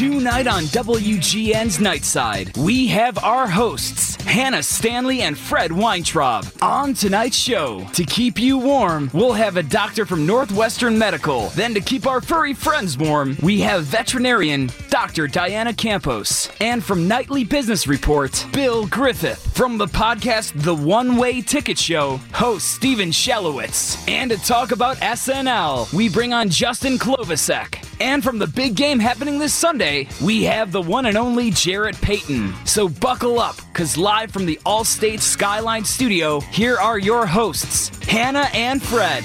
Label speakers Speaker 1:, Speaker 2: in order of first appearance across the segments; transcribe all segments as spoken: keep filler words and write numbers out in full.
Speaker 1: Tonight on W G N's Nightside, we have our hosts, Hannah Stanley and Fred Weintraub. On tonight's show, to keep you warm, we'll have a doctor from Northwestern Medical. Then to keep our furry friends warm, we have veterinarian Doctor Diana Campos. And from Nightly Business Report, Bill Griffith. From the podcast The One Way Ticket Show, host Steven Shalowitz. And to talk about S N L, we bring on Justin Klovisek. And from the big game happening this Sunday, we have the one and only Jarrett Payton. So buckle up, because live from the Allstate Skyline Studio, here are your hosts, Hannah and Fred.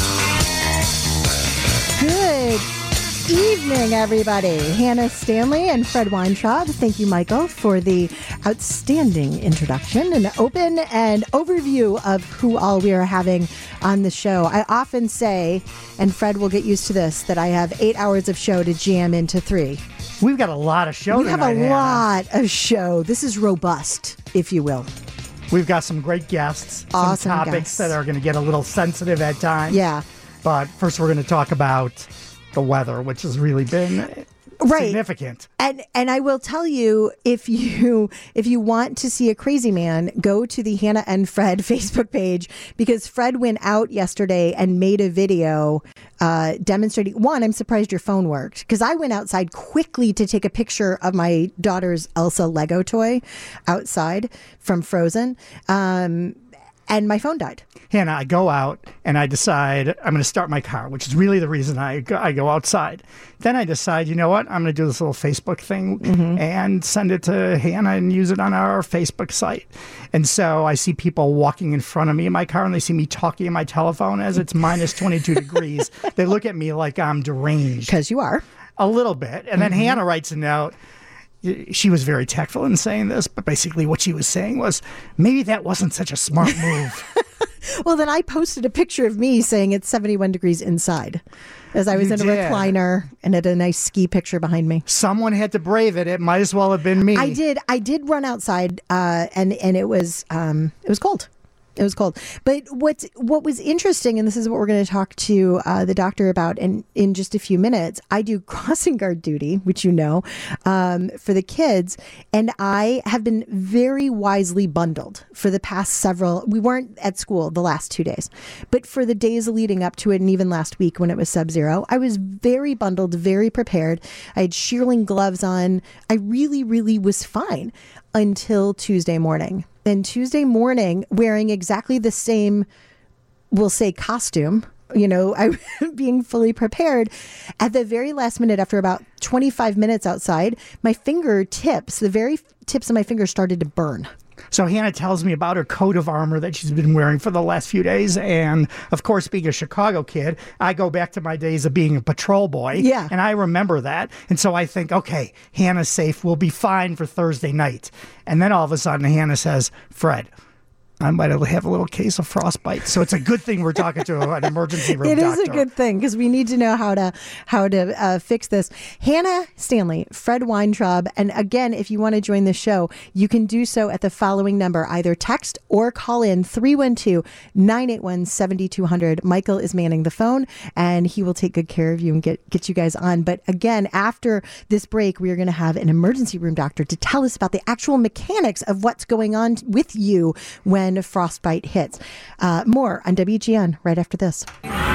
Speaker 2: Good evening, everybody. Hannah Stanley and Fred Weintraub. Thank you, Michael, for the outstanding introduction and open and overview of who all we are having on the show. I often say, and Fred will get used to this, that I have eight hours of show to jam into three.
Speaker 3: We've got a lot of show
Speaker 2: We
Speaker 3: tonight,
Speaker 2: have a
Speaker 3: Hannah.
Speaker 2: lot of show. This is robust, if you will.
Speaker 3: We've got some great guests,
Speaker 2: Awesome
Speaker 3: some topics
Speaker 2: guests.
Speaker 3: that are going to get a little sensitive at times.
Speaker 2: Yeah.
Speaker 3: But first we're going to talk about the weather, which has really been
Speaker 2: Right.
Speaker 3: significant.
Speaker 2: And and I will tell you, if you if you want to see a crazy man, go to the Hannah and Fred Facebook page, because Fred went out yesterday and made a video uh, demonstrating. One, I'm surprised your phone worked, because I went outside quickly to take a picture of my daughter's Elsa Lego toy outside from Frozen. Um, And my phone died.
Speaker 3: Hannah, I go out and I decide I'm going to start my car, which is really the reason I go, I go outside. Then I decide, you know what? I'm going to do this little Facebook thing mm-hmm. and send it to Hannah and use it on our Facebook site. And so I see people walking in front of me in my car, and they see me talking on my telephone as it's minus twenty-two degrees. They look at me like I'm deranged.
Speaker 2: Because you are.
Speaker 3: A little bit. And then mm-hmm. Hannah writes a note. She was very tactful in saying this, but basically what she was saying was, maybe that wasn't such a smart move.
Speaker 2: Well, then I posted a picture of me saying it's seventy-one degrees inside, as I was
Speaker 3: You
Speaker 2: in a
Speaker 3: did.
Speaker 2: recliner and had a nice ski picture behind me.
Speaker 3: Someone had to brave it. It might as well have been me.
Speaker 2: I did. I did run outside, uh, and and it was um, it was cold. It was cold. But what what was interesting, and this is what we're going to talk to uh, the doctor about in, in just a few minutes, I do crossing guard duty, which you know, um, for the kids. And I have been very wisely bundled for the past several, we weren't at school the last two days, but for the days leading up to it, and even last week when it was sub-zero, I was very bundled, very prepared. I had shearling gloves on. I really, really was fine until Tuesday morning. Then Tuesday morning, wearing exactly the same, we'll say, costume, you know, I being fully prepared. At the very last minute, after about twenty-five minutes outside, my fingertips, the very tips of my fingers started to burn.
Speaker 3: So Hannah tells me about her coat of armor that she's been wearing for the last few days. And of course, being a Chicago kid, I go back to my days of being a patrol boy.
Speaker 2: Yeah.
Speaker 3: And I remember that. And so I think, okay, Hannah's safe. We'll be fine for Thursday night. And then all of a sudden, Hannah says, Fred, I might have a little case of frostbite. So it's a good thing we're talking to an emergency room
Speaker 2: It
Speaker 3: doctor.
Speaker 2: is a good thing, because we need to know how to how to uh, fix this. Hannah Stanley, Fred Weintraub, and again, if you want to join the show, you can do so at the following number. Either text or call in three one two, nine eight one, seven two zero zero. Michael is manning the phone, and he will take good care of you and get, get you guys on. But again, after this break, we are going to have an emergency room doctor to tell us about the actual mechanics of what's going on with you when frostbite hits. Uh, more on W G N right after this.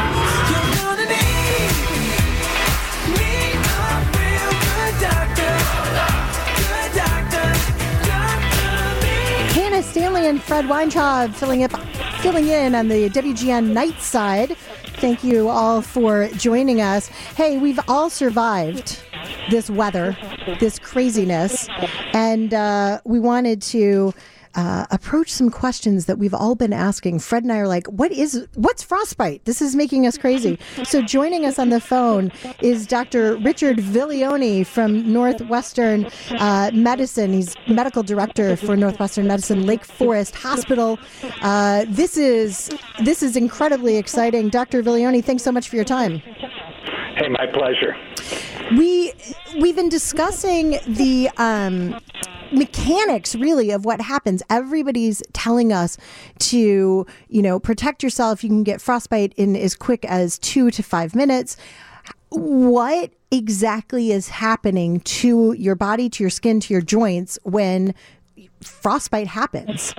Speaker 2: Hannah Stanley and Fred Weintraub filling up, filling in on the W G N night side. Thank you all for joining us. Hey, we've all survived this weather, this craziness, and uh, we wanted to Uh, approach some questions that we've all been asking. Fred and I are like, what is, what's frostbite? This is making us crazy. So joining us on the phone is Doctor Richard Viglione from Northwestern uh, Medicine. He's medical director for Northwestern Medicine Lake Forest Hospital. Uh, this is this is incredibly exciting. Doctor Viglione, thanks so much for your time.
Speaker 4: Hey, my pleasure.
Speaker 2: We we've been discussing the um, mechanics, really, of what happens. Everybody's telling us to, you know, protect yourself. You can get frostbite in as quick as two to five minutes. what exactly is happening to your body, to your skin, to your joints when frostbite happens?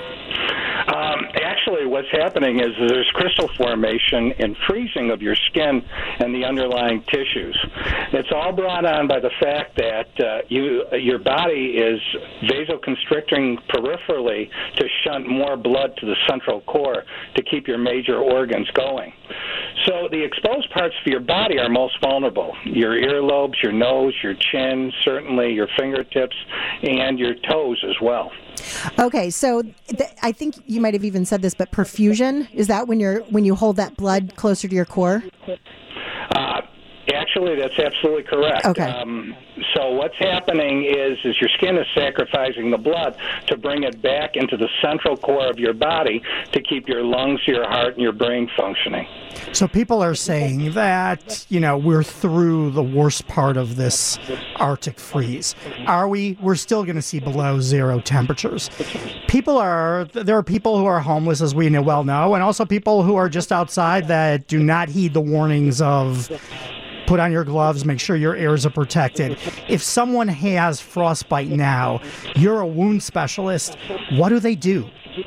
Speaker 4: Um, actually, what's happening is there's crystal formation and freezing of your skin and the underlying tissues. It's all brought on by the fact that uh, you, your body is vasoconstricting peripherally to shunt more blood to the central core to keep your major organs going. So the exposed parts of your body are most vulnerable. Your earlobes, your nose, your chin, certainly your fingertips, and your toes as well.
Speaker 2: Okay, so th- I think you might have even said this, but perfusion, is that when you're when you hold that blood closer to your core?
Speaker 4: Uh, actually, that's absolutely correct.
Speaker 2: Okay.
Speaker 4: Um, so what's happening is, is your skin is sacrificing the blood to bring it back into the central core of your body to keep your lungs, your heart, and your brain functioning.
Speaker 3: So people are saying that, you know, we're through the worst part of this Arctic freeze. Are we? We're still going to see below zero temperatures. People are, there are people who are homeless, as we well know, and also people who are just outside that do not heed the warnings of put on your gloves, make sure your ears are protected. If someone has frostbite now, you're a wound specialist, what do they do?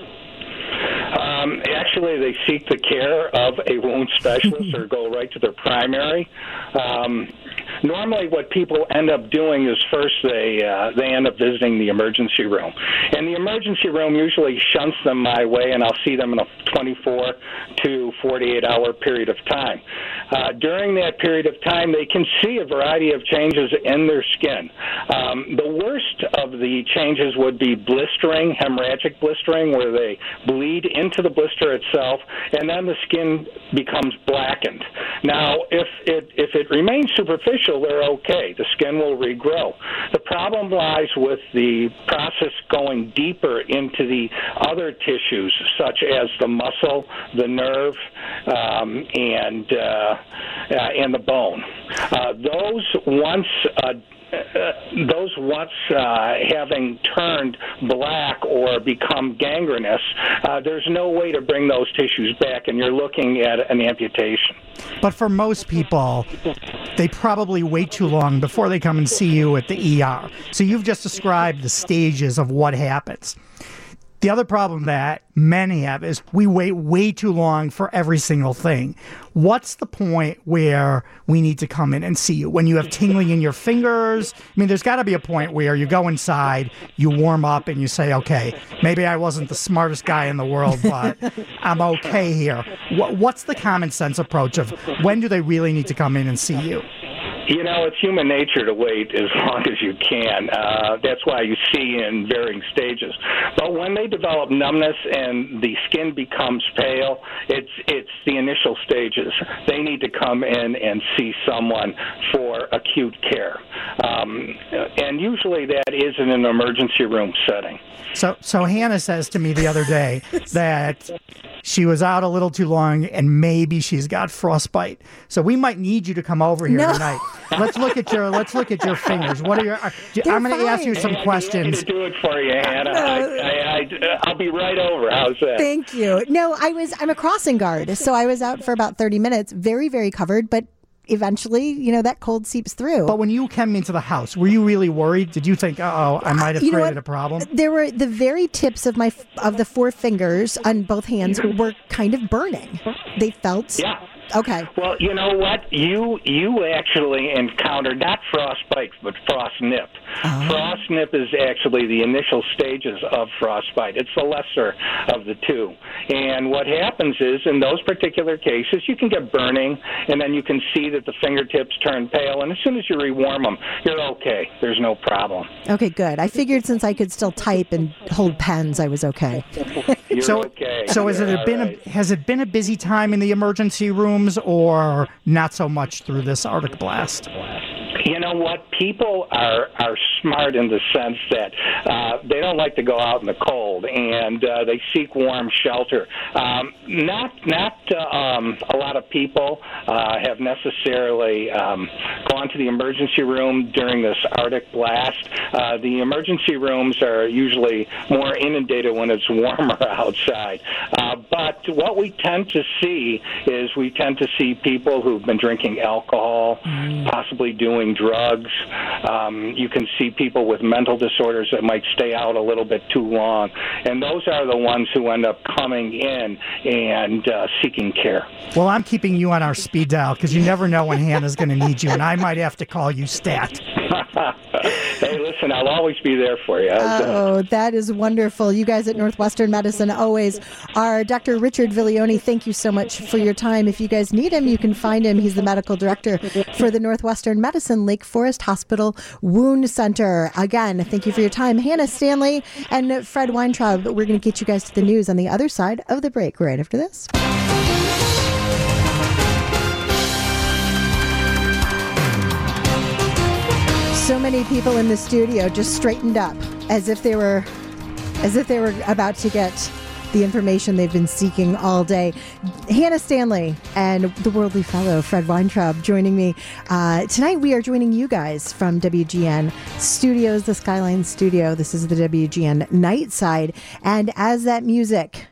Speaker 4: Um, actually, they seek the care of a wound specialist or go right to their primary. Um, normally, what people end up doing is first they uh, they end up visiting the emergency room, and the emergency room usually shunts them my way, and I'll see them in a twenty-four to forty-eight hour period of time. Uh, during that period of time, they can see a variety of changes in their skin. Um, the worst of the changes would be blistering, hemorrhagic blistering, where they bleed into the blister itself, and then the skin becomes blackened. Now, if it if it remains superficial, they're okay. The skin will regrow. The problem lies with the process going deeper into the other tissues, such as the muscle, the nerve, um, and uh, uh, and the bone. Uh, those once uh, Uh, those once uh, having turned black or become gangrenous, uh, there's no way to bring those tissues back, and you're looking at an amputation.
Speaker 3: But for most people, they probably wait too long before they come and see you at the E R. So you've just described the stages of what happens. The other problem that men have is we wait way too long for every single thing. What's the point where we need to come in and see you? When you have tingling in your fingers? I mean, there's got to be a point where you go inside, you warm up, and you say, okay, maybe I wasn't the smartest guy in the world, but I'm okay here. What's the common sense approach of when do they really need to come in and see you?
Speaker 4: You know, it's human nature to wait as long as you can. Uh, that's why you see in varying stages. But when they develop numbness and the skin becomes pale, it's it's the initial stages. They need to come in and see someone for acute care. Um, and usually that is in an emergency room setting.
Speaker 3: So, so Hannah says to me the other day that she was out a little too long and maybe she's got frostbite. So we might need you to come over here
Speaker 2: no.
Speaker 3: tonight. Let's look at your let's look at your fingers. What are your? Uh, I'm going to ask you some
Speaker 4: I'd
Speaker 3: questions.
Speaker 4: to do it for you, Hannah.
Speaker 2: No.
Speaker 4: I, I, I, I'll be right over. How's that?
Speaker 2: Thank you. No, I was I'm a crossing guard, so I was out for about thirty minutes, very very covered, but eventually, you know, that cold seeps through.
Speaker 3: But when you came into the house, were you really worried? Did you think, uh-oh, I might have
Speaker 2: you know
Speaker 3: created
Speaker 2: what?
Speaker 3: a problem?
Speaker 2: There were the very tips of my of the four fingers on both hands were kind of burning. They felt
Speaker 4: Yeah.
Speaker 2: okay.
Speaker 4: Well, you know what? You you actually encountered not frostbite, but frost nip.
Speaker 2: Oh.
Speaker 4: Frost nip is actually the initial stages of frostbite. It's the lesser of the two. And what happens is, in those particular cases, you can get burning, and then you can see that the fingertips turn pale. And as soon as you rewarm them, you're okay. There's no problem.
Speaker 2: Okay, good. I figured since I could still type and hold pens, I was okay.
Speaker 4: You're
Speaker 3: so,
Speaker 4: okay.
Speaker 3: so has
Speaker 4: You're
Speaker 3: it
Speaker 4: all
Speaker 3: been
Speaker 4: right.
Speaker 3: a, has it been a busy time in the emergency rooms, or not so much through this Arctic blast?
Speaker 4: You know what? People are are smart in the sense that uh, they don't like to go out in the cold, and uh, they seek warm shelter. Um, not not uh, um, a lot of people uh, have necessarily um, gone to the emergency room during this Arctic blast. Uh, the emergency rooms are usually more inundated when it's warmer outside. Uh, but But what we tend to see is we tend to see people who've been drinking alcohol, mm. possibly doing drugs. Um, you can see people with mental disorders that might stay out a little bit too long. And those are the ones who end up coming in and uh, seeking care.
Speaker 3: Well, I'm keeping you on our speed dial because you never know when Hannah's going to need you, and I might have to call you stat.
Speaker 4: Hey, listen, I'll always be there for you.
Speaker 2: Oh, that is wonderful. You guys at Northwestern Medicine always are. Doctor Richard Viglione, thank you so much for your time. If you guys need him, you can find him. He's the medical director for the Northwestern Medicine Lake Forest Hospital Wound Center. Again, thank you for your time. Hannah Stanley and Fred Weintraub, we're going to get you guys to the news on the other side of the break right after this. So many people in the studio just straightened up as if they were as if they were about to get the information they've been seeking all day. Hannah Stanley and the Worldly Fellow Fred Weintraub joining me. Uh, tonight we are joining you guys from W G N Studios, the Skyline Studio. This is the W G N Night Side. And as that music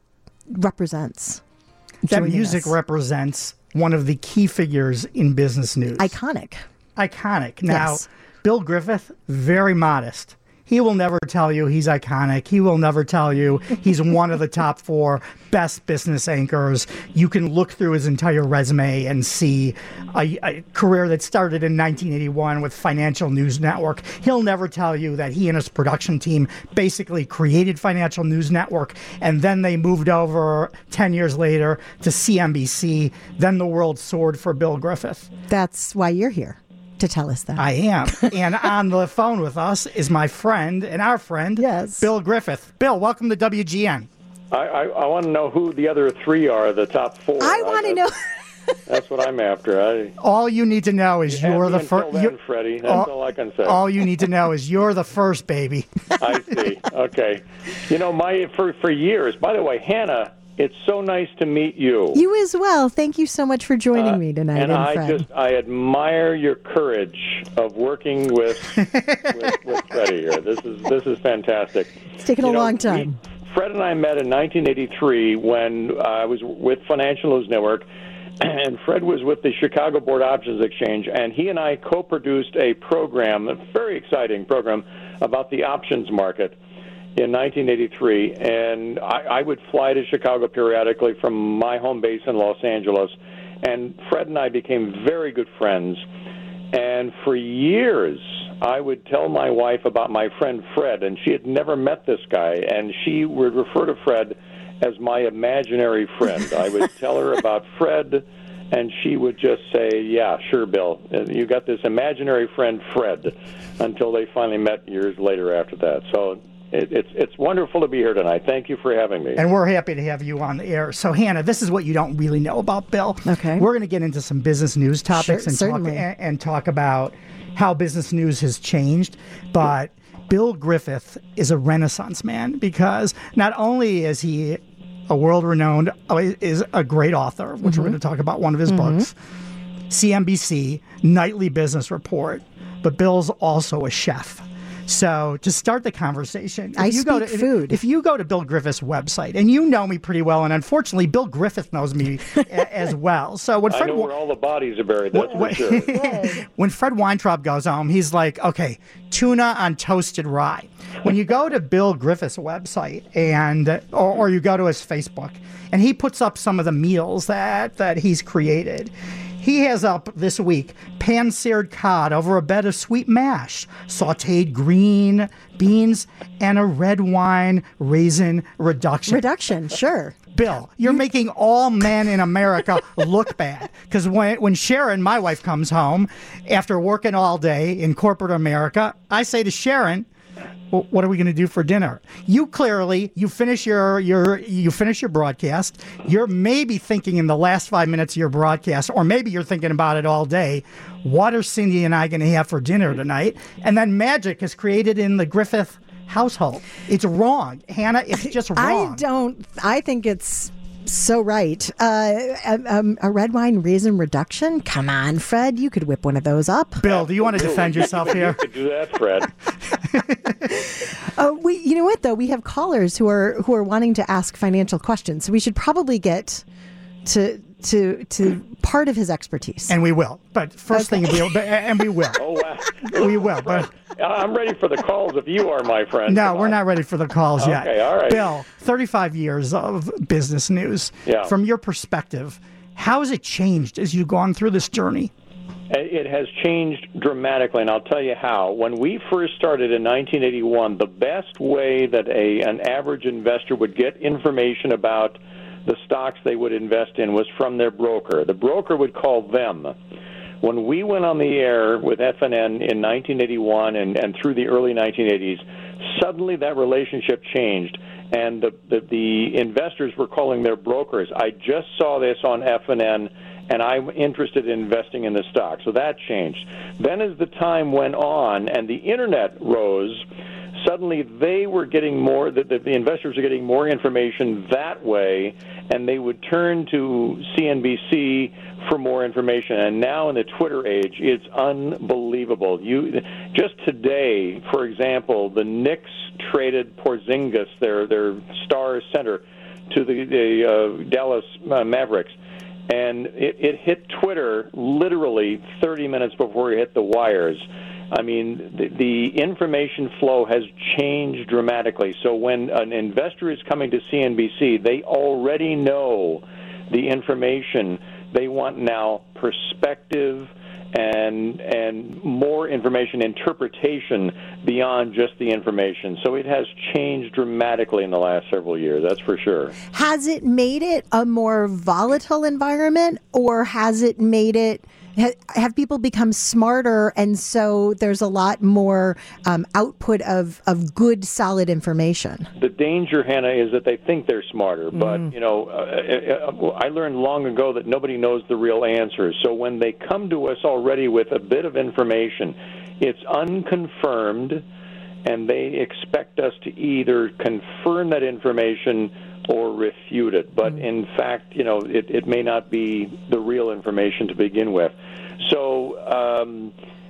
Speaker 2: represents.
Speaker 3: That music
Speaker 2: us.
Speaker 3: represents one of the key figures in business news.
Speaker 2: Iconic.
Speaker 3: Iconic. Now,
Speaker 2: yes.
Speaker 3: Bill Griffith, very modest. He will never tell you he's iconic. He will never tell you he's one of the top four best business anchors. You can look through his entire resume and see a, a career that started in nineteen eighty-one with Financial News Network. He'll never tell you that he and his production team basically created Financial News Network, and then they moved over ten years later to C N B C. Then the world soared for Bill Griffith.
Speaker 2: That's why you're here. To tell us that.
Speaker 3: I am. And on the phone with us is my friend and our friend,
Speaker 2: yes.
Speaker 3: Bill Griffith. Bill, welcome to W G N.
Speaker 5: I, I, I want to know who the other three are, the top four.
Speaker 2: I want to know.
Speaker 5: That's what I'm after. I,
Speaker 3: all you need to know is
Speaker 5: you
Speaker 3: you're the first.
Speaker 5: Freddie. That's all, all I can say.
Speaker 3: All you need to know is you're the first, baby.
Speaker 5: I see. Okay. You know, my for, for years, by the way, Hannah, it's so nice to meet you.
Speaker 2: You as well. Thank you so much for joining
Speaker 5: uh,
Speaker 2: me tonight.
Speaker 5: And, and I
Speaker 2: Fred.
Speaker 5: just I admire your courage of working with with, with Freddie here. This is this is fantastic.
Speaker 2: It's taken
Speaker 5: you
Speaker 2: a
Speaker 5: know,
Speaker 2: long time.
Speaker 5: We, Fred and I met in nineteen eighty-three when I was with Financial News Network, and Fred was with the Chicago Board Options Exchange, and he and I co-produced a program, a very exciting program, about the options market in nineteen eighty-three, and I, I would fly to Chicago periodically from my home base in Los Angeles, and Fred and I became very good friends, and for years I would tell my wife about my friend Fred, and she had never met this guy, and she would refer to Fred as my imaginary friend. I would tell her about Fred, and she would just say, yeah, sure, Bill, you got this imaginary friend Fred, until they finally met years later after that. So It's it's wonderful to be here tonight. Thank you for having me.
Speaker 3: And we're happy to have you on the air. So, Hannah, this is what you don't really know about Bill.
Speaker 2: Okay.
Speaker 3: We're going to get into some business news topics
Speaker 2: sure,
Speaker 3: and,
Speaker 2: certainly.
Speaker 3: talk, and, and talk about how business news has changed. But Bill Griffith is a Renaissance man because not only is he a world-renowned, is a great author, which mm-hmm. we're going to talk about one of his mm-hmm. books, C N B C, Nightly Business Report, but Bill's also a chef. So to start the conversation, if
Speaker 2: I
Speaker 3: you
Speaker 2: speak
Speaker 3: go to,
Speaker 2: food.
Speaker 3: If, if you go to Bill Griffith's website, and you know me pretty well, and unfortunately Bill Griffith knows me a, as well. So when Fred
Speaker 5: I know where all the bodies are buried. That's
Speaker 3: when,
Speaker 5: for sure.
Speaker 3: When Fred Weintraub goes home, he's like, okay, tuna on toasted rye. When you go to Bill Griffith's website, and or, or you go to his Facebook, and he puts up some of the meals that that he's created. He has up this week pan-seared cod over a bed of sweet mash, sautéed green beans, and a red wine raisin reduction.
Speaker 2: Reduction, sure.
Speaker 3: Bill, you're making all men in America look bad. Because when, when Sharon, my wife, comes home after working all day in corporate America, I say to Sharon, well, what are we going to do for dinner? You clearly, you finish your, your you finish your broadcast. You're maybe thinking in the last five minutes of your broadcast, or maybe you're thinking about it all day. What are Cindy and I going to have for dinner tonight? And then magic is created in the Griffith household. It's wrong, Hannah. It's just wrong.
Speaker 2: I don't. I think it's so right. Uh, a, a red wine raisin reduction? Come on, Fred. You could whip one of those up.
Speaker 3: Bill, do you want to defend yourself here?
Speaker 5: You could do that, Fred.
Speaker 2: uh, we, you know what though, we have callers who are who are wanting to ask financial questions, so we should probably get to to to part of his expertise.
Speaker 3: And we will. But first
Speaker 2: Okay.
Speaker 3: thing, we'll, and we will.
Speaker 5: Oh, wow.
Speaker 3: We will. But
Speaker 5: I'm ready for the calls if you are, my friend.
Speaker 3: no,
Speaker 5: Come
Speaker 3: we're
Speaker 5: on.
Speaker 3: not ready for the calls yet.
Speaker 5: Okay, all right.
Speaker 3: Bill, thirty-five years of business news.
Speaker 5: Yeah.
Speaker 3: From your perspective, how has it changed as you've gone through this journey?
Speaker 5: It has changed dramatically, and I'll tell you how. When we first started in nineteen eighty-one, the best way that a an average investor would get information about the stocks they would invest in was from their broker. The broker would call them. When we went on the air with F N N in nineteen eighty-one and, and through the early nineteen eighties, suddenly that relationship changed, and the, the, the investors were calling their brokers. I just saw this on F N N, and I'm interested in investing in the stock. So that changed. Then as the time went on and the Internet rose, suddenly they were getting more, the, the, the investors were getting more information that way, and they would turn to C N B C for more information. And now in the Twitter age, it's unbelievable. You just today, for example, the Knicks traded Porzingis, their their star center, to the, the uh, Dallas uh, Mavericks. And it, it hit Twitter literally thirty minutes before it hit the wires. I mean, the, the information flow has changed dramatically. So when an investor is coming to C N B C, they already know the information. They want now perspective and and more information, interpretation beyond just the information. So it has changed dramatically in the last several years, that's for sure.
Speaker 2: Has it made it a more volatile environment, or has it made it, have people become smarter, and so there's a lot more um, output of, of good, solid information?
Speaker 5: The danger, Hannah, is that they think they're smarter. But, mm. you know, uh, I learned long ago that nobody knows the real answers. So when they come to us already with a bit of information, it's unconfirmed, and they expect us to either confirm that information or refute it. But in fact, you know, it, it may not be the real information to begin with. So um,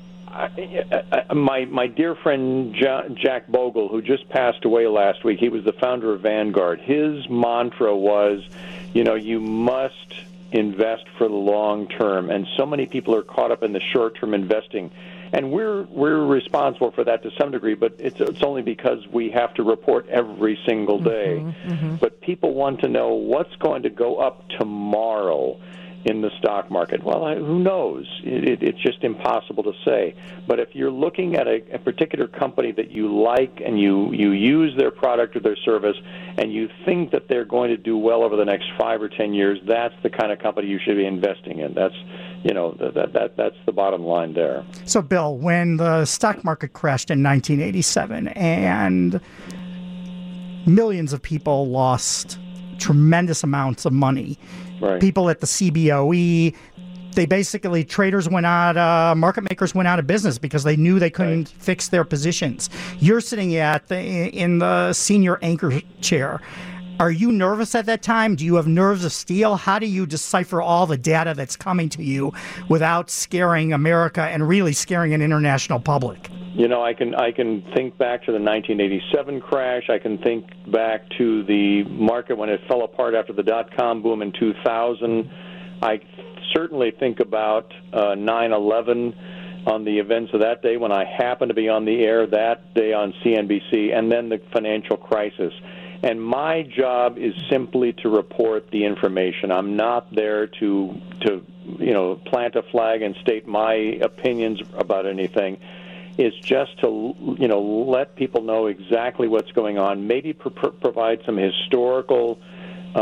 Speaker 5: I, I, my my dear friend Jack Bogle, who just passed away last week, he was the founder of Vanguard. His mantra was, you know, you must invest for the long term. And so many people are caught up in the short-term investing. And we're we're responsible for that to some degree, but it's it's only because we have to report every single day. Mm-hmm, mm-hmm. But people want to know what's going to go up tomorrow in the stock market. Well, I, who knows? It, it, it's just impossible to say. But if you're looking at a, a particular company that you like and you, you use their product or their service and you think that they're going to do well over the next five or ten years, that's the kind of company you should be investing in. That's You know, that, that that's the bottom line there.
Speaker 3: So, Bill, when the stock market crashed in nineteen eighty-seven and millions of people lost tremendous amounts of money,
Speaker 5: right.
Speaker 3: People at the C B O E, they basically, traders went out, uh, market makers went out of business because they knew they couldn't right. fix their positions. You're sitting at the, in the senior anchor chair. Are you nervous at that time? Do you have nerves of steel? How do you decipher all the data that's coming to you without scaring America and really scaring an international public?
Speaker 5: You know, I can I can think back to the nineteen eighty-seven crash. I can think back to the market when it fell apart after the dot-com boom in two thousand. I certainly think about uh, nine eleven on the events of that day when I happened to be on the air that day on C N B C, and then the financial crisis. And my job is simply to report the information. I'm not there to, to you know, plant a flag and state my opinions about anything. It's just to, you know, let people know exactly what's going on, maybe pr- pr- provide some historical uh,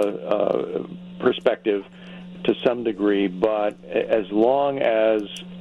Speaker 5: uh, perspective to some degree, but as long as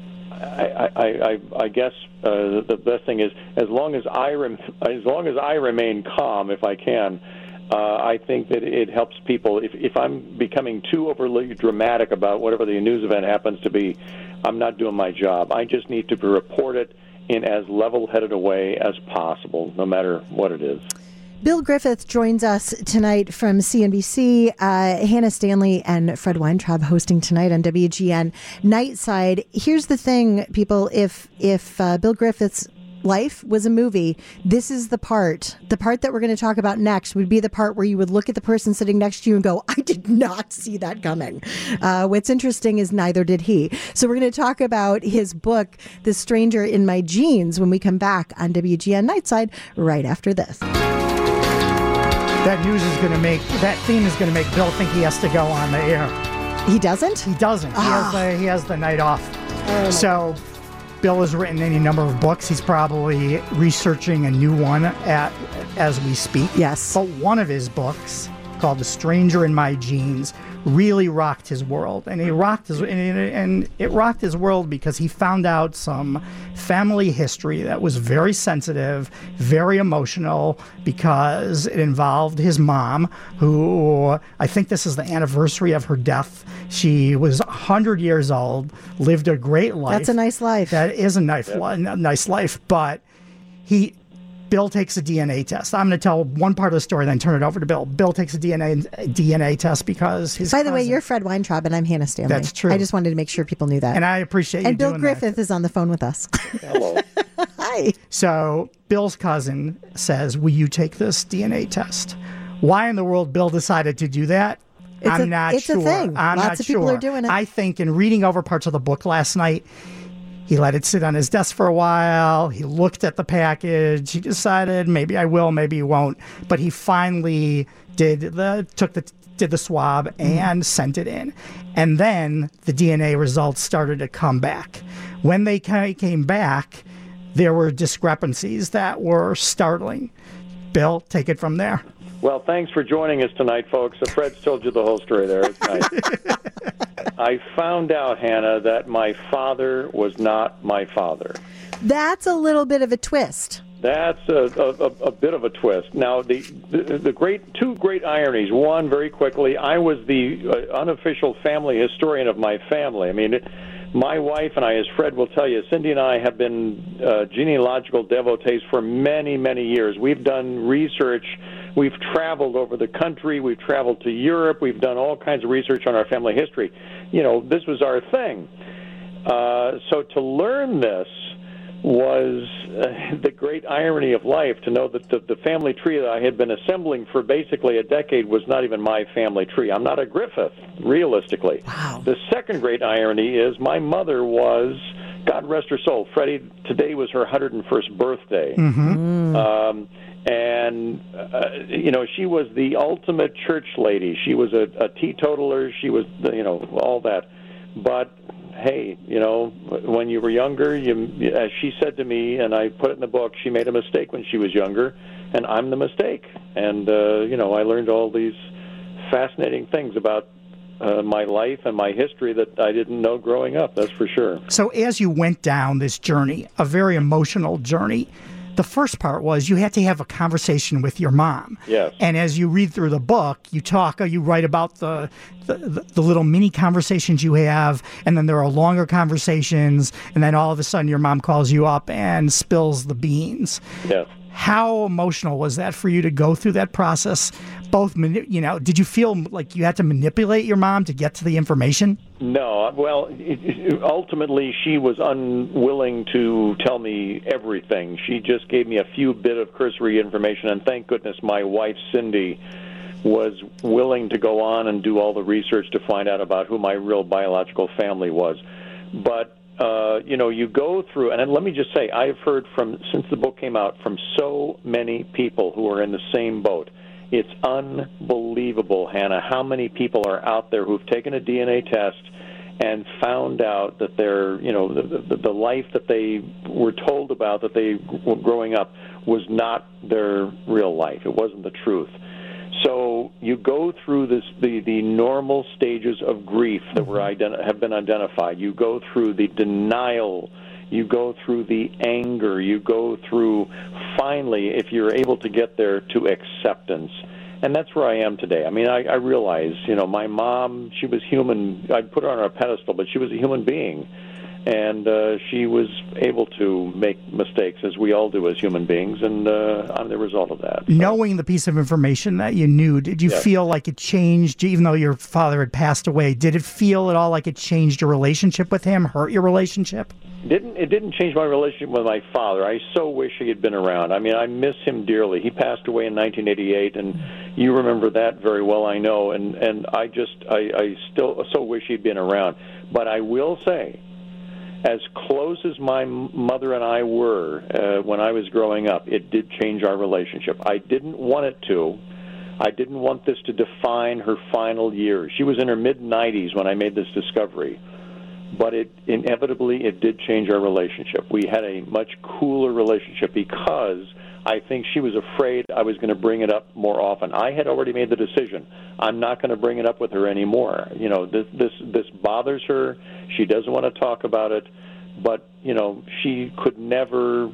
Speaker 5: I, I, I, I guess uh, the best thing is as long as I rem- as long as I remain calm, if I can, uh, I think that it helps people. If, if I'm becoming too overly dramatic about whatever the news event happens to be, I'm not doing my job. I just need to report it in as level-headed a way as possible, no matter what it is.
Speaker 2: Bill Griffith joins us tonight from C N B C. Uh, Hannah Stanley and Fred Weintraub hosting tonight on W G N Nightside. Here's the thing, people. If if uh, Bill Griffith's life was a movie, this is the part, the part that we're going to talk about next would be the part where you would look at the person sitting next to you and go, I did not see that coming. Uh, what's interesting is neither did he. So we're going to talk about his book, The Stranger in My Genes, when we come back on W G N Nightside right after this.
Speaker 3: That news is going to make, that theme is going to make Bill think he has to go on the air.
Speaker 2: He doesn't?
Speaker 3: He doesn't.
Speaker 2: Ah.
Speaker 3: He, has the, he has the night off.
Speaker 2: Oh,
Speaker 3: so Bill has written any number of books. He's probably researching a new one at as we speak.
Speaker 2: Yes.
Speaker 3: But one of his books, called The Stranger in My Genes, really rocked his world. And he rocked his and it, and it rocked his world because he found out some family history that was very sensitive, very emotional, because it involved his mom, who, I think this is the anniversary of her death. She was one hundred years old, lived a great life.
Speaker 2: That's a nice life.
Speaker 3: That is a nice,
Speaker 5: Yep.
Speaker 3: li- nice life, but he... Bill takes a D N A test. I'm going to tell one part of the story, then turn it over to Bill. Bill takes a D N A D N A test because his
Speaker 2: By the way,
Speaker 3: cousin-
Speaker 2: you're Fred Weintraub, and I'm Hannah Stanley.
Speaker 3: That's true.
Speaker 2: I just wanted to make sure people knew that.
Speaker 3: and I appreciate you
Speaker 2: And Bill
Speaker 3: doing
Speaker 2: Griffith
Speaker 3: that.
Speaker 2: is on the phone with us.
Speaker 5: Hello.
Speaker 2: Hi.
Speaker 3: So Bill's cousin says, will you take this D N A test? Why in the world Bill decided to do that?
Speaker 2: It's
Speaker 3: I'm
Speaker 2: a-
Speaker 3: not
Speaker 2: it's a
Speaker 3: sure.
Speaker 2: thing.
Speaker 3: I'm
Speaker 2: Lots
Speaker 3: not
Speaker 2: of people
Speaker 3: sure.
Speaker 2: are doing it.
Speaker 3: I think in reading over parts of the book last night, he let it sit on his desk for a while. He looked at the package. He decided maybe I will, maybe he won't. But he finally did the took the did the swab and mm. sent it in. And then the D N A results started to come back. When they came back, there were discrepancies that were startling. Bill, take it from there.
Speaker 5: Well, thanks for joining us tonight, folks. So Fred's told you the whole story there. It's nice. I found out, Hannah, that my father was not my father.
Speaker 2: That's a little bit of a twist.
Speaker 5: That's a, a, a bit of a twist. Now, the, the the great two great ironies. One, very quickly, I was the uh, unofficial family historian of my family. I mean, it, my wife and I, as Fred will tell you, Cindy and I have been uh, genealogical devotees for many, many years. We've done research. We've traveled over the country. We've traveled to Europe. We've done all kinds of research on our family history. You know, this was our thing. Uh, so to learn this was uh, the great irony of life, to know that the, the family tree that I had been assembling for basically a decade was not even my family tree. I'm not a Griffith, realistically.
Speaker 2: Wow.
Speaker 5: The second great irony is my mother was, God rest her soul, Freddie, today was her one hundred first birthday.
Speaker 3: Mm-hmm.
Speaker 5: Um, and, uh, you know, she was the ultimate church lady. She was a, a teetotaler. She was, you know, all that. But, hey, you know, when you were younger, you, as she said to me, and I put it in the book, she made a mistake when she was younger, and I'm the mistake. And, uh, you know, I learned all these fascinating things about uh, my life and my history that I didn't know growing up, that's for sure.
Speaker 3: So as you went down this journey, a very emotional journey, the first part was you had to have a conversation with your mom.
Speaker 5: Yes.
Speaker 3: And as you read through the book, you talk, you write about the, the, the little mini conversations you have, and then there are longer conversations, and then all of a sudden your mom calls you up and spills the beans.
Speaker 5: Yes.
Speaker 3: How emotional was that for you to go through that process? Both, you know, did you feel like you had to manipulate your mom to get to the information?
Speaker 5: No. Well, it, it, ultimately, she was unwilling to tell me everything. She just gave me a few bit of cursory information, and thank goodness my wife, Cindy, was willing to go on and do all the research to find out about who my real biological family was. But Uh, you know, you go through, and let me just say, I've heard from, since the book came out, from so many people who are in the same boat. It's unbelievable, Hannah, how many people are out there who've taken a D N A test and found out that their, you know, the, the, the life that they were told about that they were growing up was not their real life. It wasn't the truth. So you go through this, the, the normal stages of grief that were identi- have been identified. You go through the denial. You go through the anger. You go through, finally, if you're able to get there, to acceptance. And that's where I am today. I mean, I, I realize, you know, my mom, she was human. I'd put her on a pedestal, but she was a human being. And uh, she was able to make mistakes, as we all do as human beings, and uh, I'm the result of that. So.
Speaker 3: Knowing the piece of information that you knew, did you
Speaker 5: Yes.
Speaker 3: feel like it changed, even though your father had passed away, did it feel at all like it changed your relationship with him, hurt your relationship?
Speaker 5: didn't it didn't change my relationship with my father. I so wish he had been around. I mean, I miss him dearly. He passed away in nineteen eighty-eight, and you remember that very well, I know. And and I just I, I still so wish he'd been around. But I will say, as close as my mother and I were uh, when I was growing up, it did change our relationship. I didn't want it to. I didn't want this to define her final years. She was in her mid nineties when I made this discovery. But it inevitably, it did change our relationship. We had a much cooler relationship because I think she was afraid I was going to bring it up more often. I had already made the decision. I'm not going to bring it up with her anymore. You know, this this this bothers her. She doesn't want to talk about it. But, you know, she could never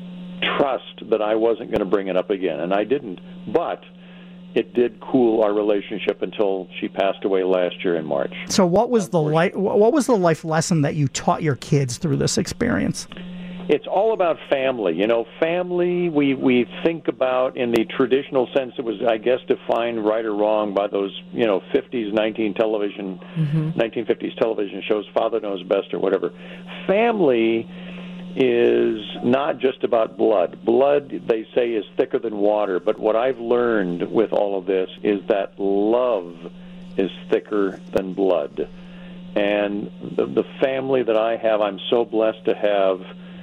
Speaker 5: trust that I wasn't going to bring it up again, and I didn't. But it did cool our relationship until she passed away last year in March.
Speaker 3: So what was the life, what was the life lesson that you taught your kids through this experience?
Speaker 5: It's all about family. You know, family we, we think about in the traditional sense. It was, I guess, defined right or wrong by those, you know, fifties, nineteen television, mm-hmm. nineteen fifties television shows, Father Knows Best or whatever. Family is not just about blood. Blood, they say, is thicker than water, but what I've learned with all of this is that love is thicker than blood. And the, the family that I have, I'm so blessed to have,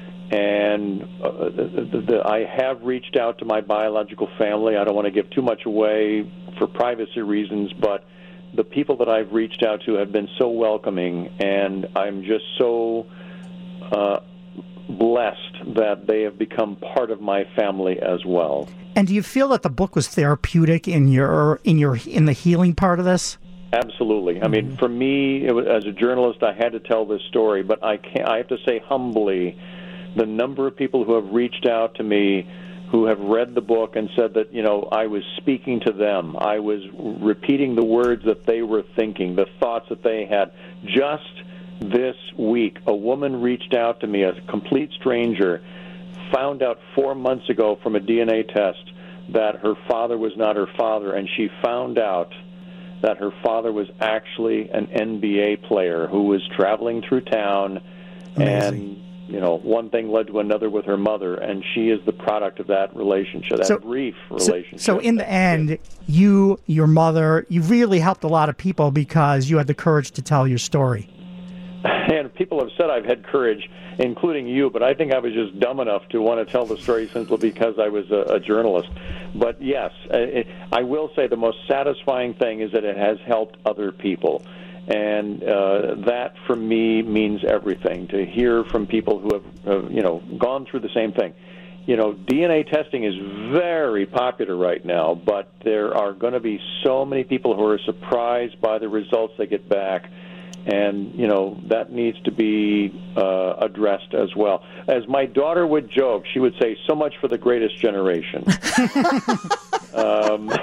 Speaker 5: and uh, the, the, the, I have reached out to my biological family. I don't want to give too much away for privacy reasons, but the people that I've reached out to have been so welcoming, and I'm just so uh, blessed that they have become part of my family as well.
Speaker 3: And do you feel that the book was therapeutic in your in your in the healing part of this?
Speaker 5: Absolutely. I mean, for me, it was, as a journalist, I had to tell this story, but I can't. I have to say humbly, the number of people who have reached out to me, who have read the book and said that, you know, I was speaking to them. I was repeating the words that they were thinking, the thoughts that they had. Just this week, a woman reached out to me, a complete stranger, found out four months ago from a D N A test that her father was not her father, and she found out that her father was actually an N B A player who was traveling through town. Amazing. And you know, one thing led to another with her mother, and she is the product of that relationship, that so, brief relationship.
Speaker 3: So, so in the end, you, your mother, you really helped a lot of people because you had the courage to tell your story.
Speaker 5: And people have said I've had courage, including you, but I think I was just dumb enough to want to tell the story simply because I was a, a journalist. But yes, it, I will say the most satisfying thing is that it has helped other people. And uh, that, for me, means everything, to hear from people who have, have, you know, gone through the same thing. You know, D N A testing is very popular right now, but there are going to be so many people who are surprised by the results they get back. And, you know, that needs to be uh, addressed as well. As my daughter would joke, she would say, so much for the greatest generation. um,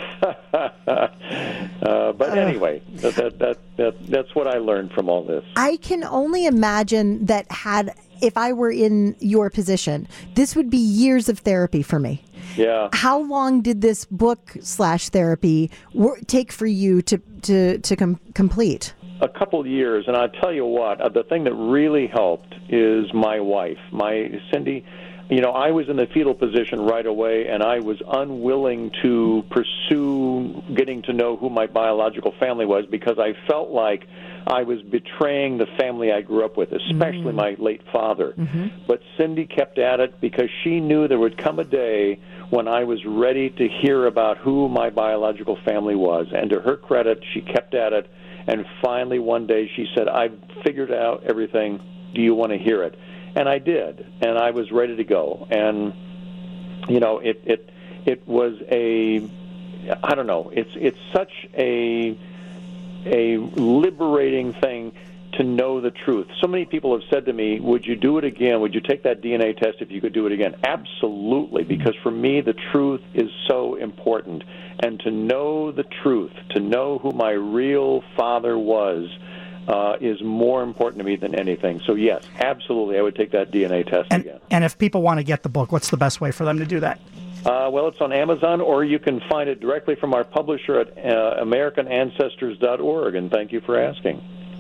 Speaker 5: uh, but anyway, that, that, that, that, that's what I learned from all this.
Speaker 2: I can only imagine that had, if I were in your position, this would be years of therapy for me.
Speaker 5: Yeah.
Speaker 2: How long did this book slash therapy wor- take for you to, to, to com- complete?
Speaker 5: A couple years, and I'll tell you what, uh, the thing that really helped is my wife, my Cindy. You know, I was in the fetal position right away, and I was unwilling to pursue getting to know who my biological family was because I felt like I was betraying the family I grew up with, especially mm-hmm. my late father. Mm-hmm. But Cindy kept at it because she knew there would come a day when I was ready to hear about who my biological family was. And to her credit, she kept at it. And finally, one day, she said, I've figured out everything. Do you want to hear it? And I did, and I was ready to go. And, you know, it it it was a, I don't know, it's it's such a a liberating thing to know the truth. So many people have said to me, would you do it again? Would you take that D N A test if you could do it again? Absolutely, because for me, the truth is so important. And to know the truth, to know who my real father was, uh, is more important to me than anything. So, yes, absolutely, I would take that D N A test
Speaker 3: and,
Speaker 5: again.
Speaker 3: And if people want to get the book, what's the best way for them to do that?
Speaker 5: Uh, well, it's on Amazon, or you can find it directly from our publisher at uh, American Ancestors dot org, and thank you for asking.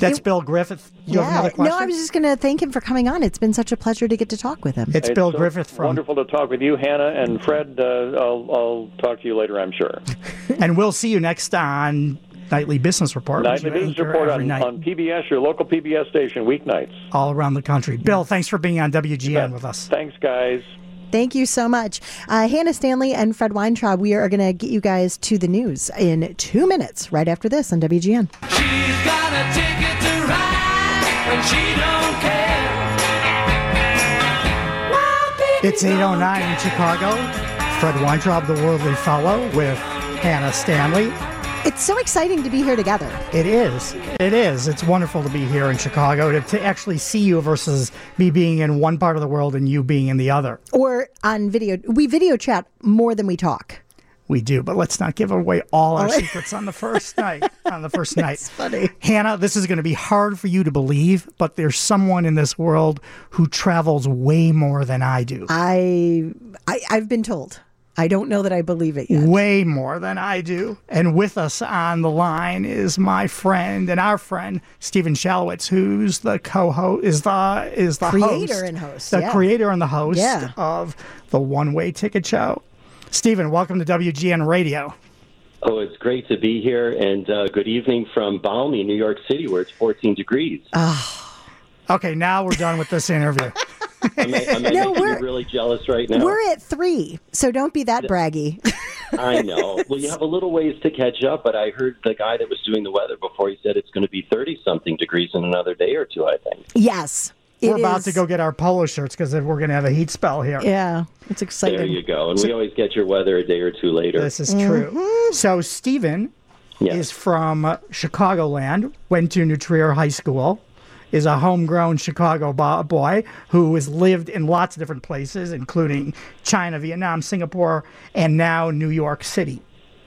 Speaker 3: That's
Speaker 2: It-
Speaker 3: Bill Griffith. You have another question?
Speaker 2: No, I was just going to thank him for coming on. It's been such a pleasure to get to talk with him.
Speaker 3: It's Bill
Speaker 5: so
Speaker 3: Griffith from...
Speaker 5: Wonderful to talk with you, Hannah, and Fred. Uh, I'll, I'll talk to you later, I'm sure.
Speaker 3: And we'll see you next on Nightly Business Report.
Speaker 5: Nightly
Speaker 3: which you
Speaker 5: Business
Speaker 3: anchor
Speaker 5: Report
Speaker 3: every
Speaker 5: on,
Speaker 3: night
Speaker 5: on P B S, your local P B S station, weeknights.
Speaker 3: all around the country. Bill, thanks for being on W G N with us.
Speaker 5: Thanks, guys.
Speaker 2: Thank you so much. Uh, Hannah Stanley and Fred Weintraub, we are going to get you guys to the news in two minutes right after this on W G N.
Speaker 6: She's got a ticket to ride, and she don't care.
Speaker 3: It's eight oh nine in Chicago. Fred Weintraub, the Worldly Fellow, with Hannah Stanley.
Speaker 2: It's so exciting to be here together.
Speaker 3: It is. It is. It's wonderful to be here in Chicago, to, to actually see you versus me being in one part of the world and you being in the other.
Speaker 2: Or on video. We video chat more than we talk.
Speaker 3: We do, but let's not give away all our secrets on the first night. On the first night.
Speaker 2: It's funny.
Speaker 3: Hannah, this is going to be hard for you to believe, but there's someone in this world who travels way more than I do.
Speaker 2: I, I I've been told. I don't know that I believe it yet.
Speaker 3: Way more than I do. And with us on the line is my friend and our friend Stephen Shalowitz, who's the co-host, is the is the
Speaker 2: Creator
Speaker 3: host,
Speaker 2: and host,
Speaker 3: the
Speaker 2: yeah.
Speaker 3: creator and the host
Speaker 2: Yeah.
Speaker 3: of the One Way Ticket Show. Stephen, welcome to W G N Radio.
Speaker 7: Oh, it's great to be here, and uh, good evening from balmy New York City, where it's fourteen degrees.
Speaker 3: Okay, now we're done with this interview.
Speaker 7: Am I, am I
Speaker 2: No,
Speaker 7: making
Speaker 2: we're-
Speaker 7: you really jealous right now?
Speaker 2: We're at three, so don't be that braggy.
Speaker 7: I know. Well, you have a little ways to catch up, but I heard the guy that was doing the weather before, he said it's going to be thirty-something degrees in another day or two, I think.
Speaker 2: Yes.
Speaker 3: We're
Speaker 2: it
Speaker 3: about
Speaker 2: is.
Speaker 3: to go get our polo shirts because we're going to have a heat spell here.
Speaker 2: Yeah, it's exciting.
Speaker 7: There you go. And we always get your weather a day or two later.
Speaker 3: This is true. So Stephen
Speaker 7: Yes.
Speaker 3: is from uh, Chicagoland, went to New Trier High School, is a homegrown Chicago bo- boy who has lived in lots of different places, including China, Vietnam, Singapore, and now New York City.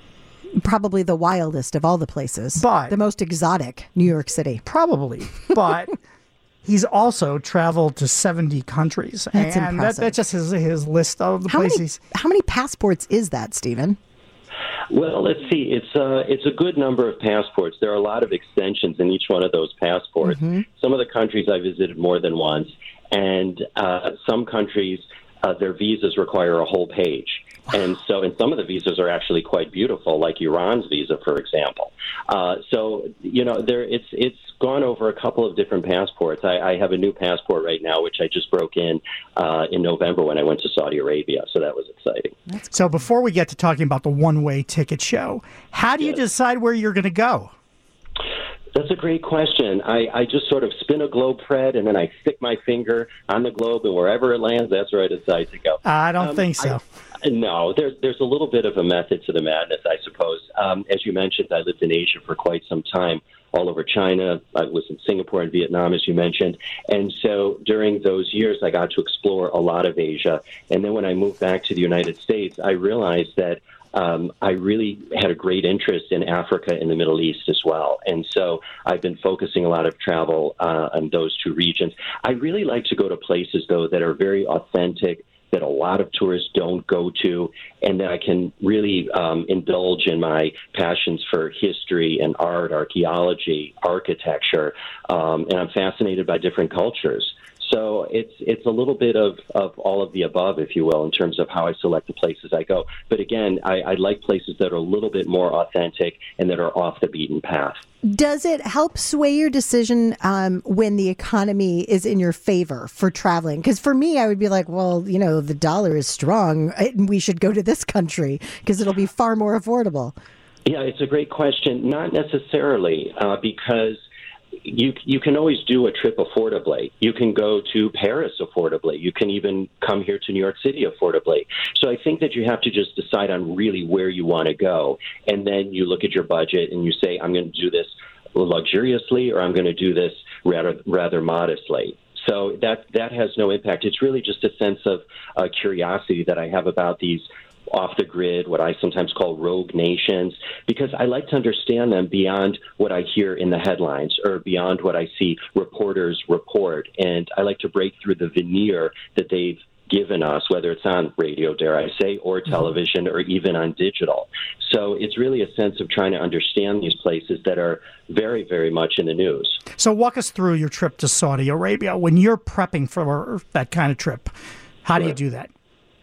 Speaker 2: Probably the wildest of all the places.
Speaker 3: But-
Speaker 2: the most exotic, New York City.
Speaker 3: Probably, but he's also traveled to seventy countries.
Speaker 2: That's
Speaker 3: and that,
Speaker 2: impressive.
Speaker 3: that's just his, his list of the
Speaker 2: How many,
Speaker 3: places.
Speaker 2: how many passports is that, Stephen?
Speaker 7: Well, let's see. It's uh, it's a good number of passports. There are a lot of extensions in each one of those passports. Some of the countries I visited more than once, and uh, some countries, uh, their visas require a whole page. And so, and some of the visas are actually quite beautiful, like Iran's visa, for example. Uh, so, you know, there it's it's gone over a couple of different passports. I, I have a new passport right now, which I just broke in uh, in November when I went to Saudi Arabia. So that was exciting.
Speaker 3: So before we get to talking about the one-way ticket show, how do you
Speaker 7: Yes.
Speaker 3: decide where you're going to go?
Speaker 7: That's a great question. I, I just sort of spin a globe, Fred, and then I stick my finger on the globe, and wherever it lands, that's where I decide to go.
Speaker 3: I don't
Speaker 7: Um,
Speaker 3: think so.
Speaker 7: I, no, there's there's a little bit of a method to the madness, I suppose. Um, as you mentioned, I lived in Asia for quite some time, all over China. I was in Singapore and Vietnam, as you mentioned. And so during those years, I got to explore a lot of Asia. And then when I moved back to the United States, I realized that Um, I really had a great interest in Africa and the Middle East as well. And so I've been focusing a lot of travel uh, on those two regions. I really like to go to places, though, that are very authentic, that a lot of tourists don't go to, and that I can really um, indulge in my passions for history and art, archaeology, architecture, um, and I'm fascinated by different cultures. So it's it's a little bit of, of all of the above, if you will, in terms of how I select the places I go. But again, I, I like places that are a little bit more authentic and that are off the beaten path.
Speaker 2: Does it help sway your decision um, when the economy is in your favor for traveling? Because for me, I would be like, well, you know, the dollar is strong, and we should go to this country because it'll be far more affordable.
Speaker 7: Yeah, it's a great question. Not necessarily, uh, because You you can always do a trip affordably. You can go to Paris affordably. You can even come here to New York City affordably. So I think that you have to just decide on really where you want to go. And then you look at your budget and you say, I'm going to do this luxuriously or I'm going to do this rather rather modestly. So that, that has no impact. It's really just a sense of uh, curiosity that I have about these off the grid, what I sometimes call rogue nations, because I like to understand them beyond what I hear in the headlines or beyond what I see reporters report. And I like to break through the veneer that they've given us, whether it's on radio, dare I say, or television, or even on digital. So it's really a sense of trying to understand these places that are very, very much in the news.
Speaker 3: So walk us through your trip to Saudi Arabia. When you're prepping for that kind of trip, how do you do that?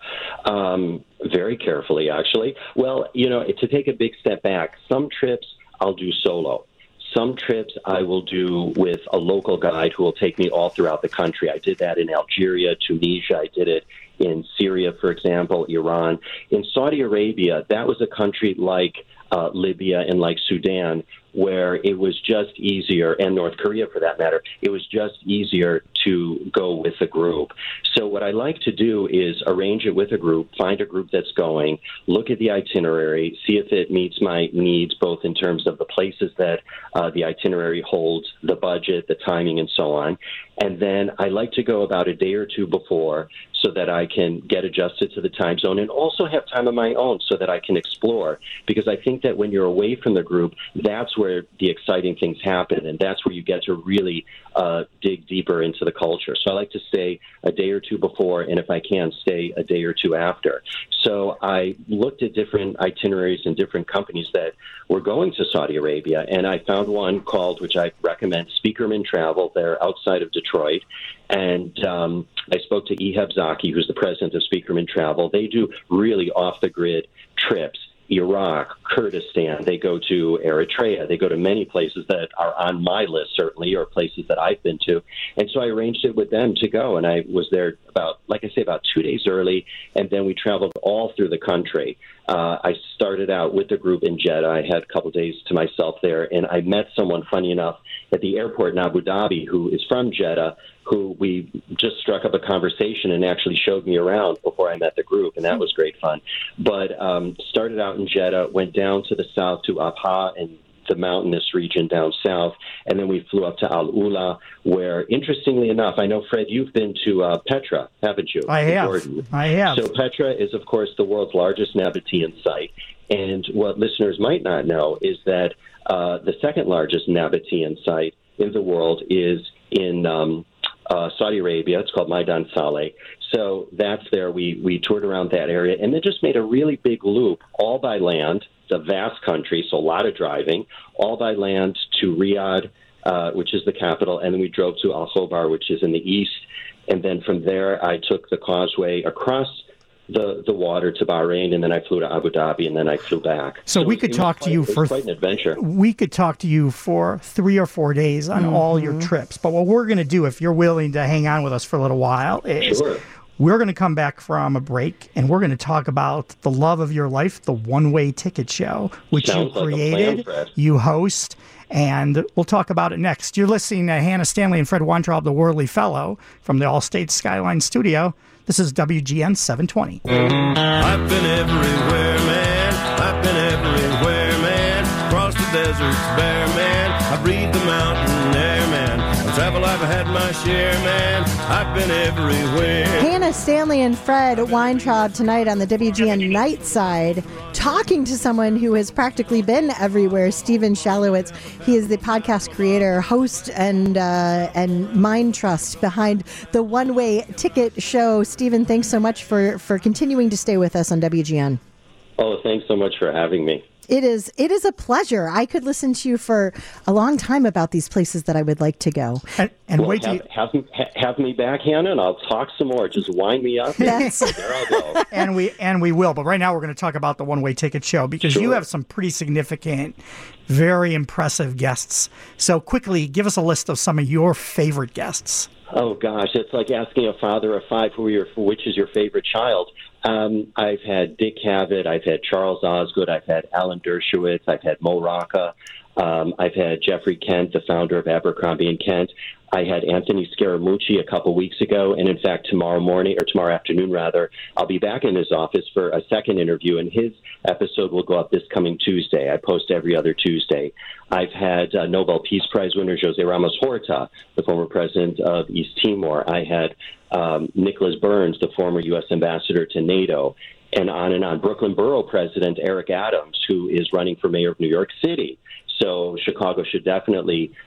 Speaker 7: Um, very carefully, actually. Well, you know, to take a big step back, some trips I'll do solo. Some trips I will do with a local guide who will take me all throughout the country. I did that in Algeria, Tunisia. I did it in Syria, for example, Iran. In Saudi Arabia, that was a country like uh, Libya and like Sudan, where it was just easier, and North Korea for that matter, it was just easier to go with a group. So what I like to do is arrange it with a group, find a group that's going, look at the itinerary, see if it meets my needs, both in terms of the places that uh, the itinerary holds, the budget, the timing, and so on. And then I like to go about a day or two before so that I can get adjusted to the time zone and also have time of my own so that I can explore. Because I think that when you're away from the group, that's where the exciting things happen, and that's where you get to really uh, dig deeper into the culture. So I like to stay a day or two before, and if I can, stay a day or two after. So I looked at different itineraries and different companies that were going to Saudi Arabia, and I found one called, which I recommend, Speakerman Travel. They're outside of Detroit. And um, I spoke to Ehab Zaki, who's the president of Speakerman Travel. They do really off-the-grid trips. Iraq, Kurdistan, they go to Eritrea, they go to many places that are on my list, certainly, or places that I've been to. And so I arranged it with them to go, and I was there about, like I say, about two days early, and then we traveled all through the country. Uh, I started out with the group in Jeddah. I had a couple days to myself there, and I met someone, funny enough, at the airport in Abu Dhabi who is from Jeddah, who we just struck up a conversation and actually showed me around before I met the group, and that was great fun. But um, started out in Jeddah, went down to the south to Abha and the mountainous region down south, and then we flew up to Al Ula, where, interestingly enough, I know, Fred, you've been to uh, Petra, haven't you?
Speaker 3: I have.
Speaker 7: Jordan.
Speaker 3: I have.
Speaker 7: So Petra is, of course, the world's largest Nabatean site, and what listeners might not know is that uh, the second largest Nabatean site in the world is in um, uh, Saudi Arabia. It's called Maidan Saleh. So that's there. We, we toured around that area, and then just made a really big loop, all by land. It's a vast country, so a lot of driving, all by land to Riyadh, uh, which is the capital, and then we drove to Al Khobar, which is in the east. And then from there, I took the causeway across the, the water to Bahrain, and then I flew to Abu Dhabi, and then I flew back.
Speaker 3: So, so we could talk
Speaker 7: quite,
Speaker 3: to you for
Speaker 7: quite an adventure.
Speaker 3: We could talk to you for three or four days on mm-hmm. all your trips. But what we're going to do, if you're willing to hang on with us for a little while, is
Speaker 7: sure.
Speaker 3: we're going to come back from a break, and we're going to talk about the love of your life, the One-Way Ticket Show, which
Speaker 7: Sounds
Speaker 3: you created,
Speaker 7: like a plan, Fred.
Speaker 3: you host, and we'll talk about it next. You're listening to Hannah Stanley and Fred Weintraub, the Worley Fellow, from the Allstate Skyline Studio. This is W G N seven twenty.
Speaker 6: I've been everywhere, man. I've been everywhere, man. Across the deserts bare, man. I breathe the mountain air, man. I travel, I've had my share, man. I've been everywhere.
Speaker 2: Hannah Stanley and Fred Weintraub tonight on the W G N Night Side, talking to someone who has practically been everywhere, Stephen Shalowitz. He is the podcast creator, host, and uh, and mind trust behind the One-Way Ticket Show. Stephen, thanks so much for, for continuing to stay with us on W G N.
Speaker 7: Oh, thanks so much for having me.
Speaker 2: It is it is a pleasure. I could listen to you for a long time about these places that I would like to go.
Speaker 3: And, and
Speaker 7: well,
Speaker 3: wait till
Speaker 7: have,
Speaker 3: you...
Speaker 7: have, have me back, Hannah, and I'll talk some more. Just wind me up.
Speaker 2: That's...
Speaker 7: There I'll go.
Speaker 3: And we and we will. But right now we're going to talk about the One-Way Ticket Show because
Speaker 7: sure.
Speaker 3: you have some pretty significant, very impressive guests. So quickly, give us a list of some of your favorite guests.
Speaker 7: Oh, gosh, it's like asking a father of five who your, which is your favorite child. Um, I've had Dick Cavett, I've had Charles Osgood, I've had Alan Dershowitz, I've had Mo Rocca, um, I've had Jeffrey Kent, the founder of Abercrombie and Kent. I had Anthony Scaramucci a couple weeks ago, and in fact, tomorrow morning, or tomorrow afternoon, rather, I'll be back in his office for a second interview, and his episode will go up this coming Tuesday. I post every other Tuesday. I've had uh, Nobel Peace Prize winner José Ramos Horta, the former president of East Timor. I had um, Nicholas Burns, the former U S ambassador to NATO, and on and on. Brooklyn Borough President Eric Adams, who is running for mayor of New York City. So Chicago should definitely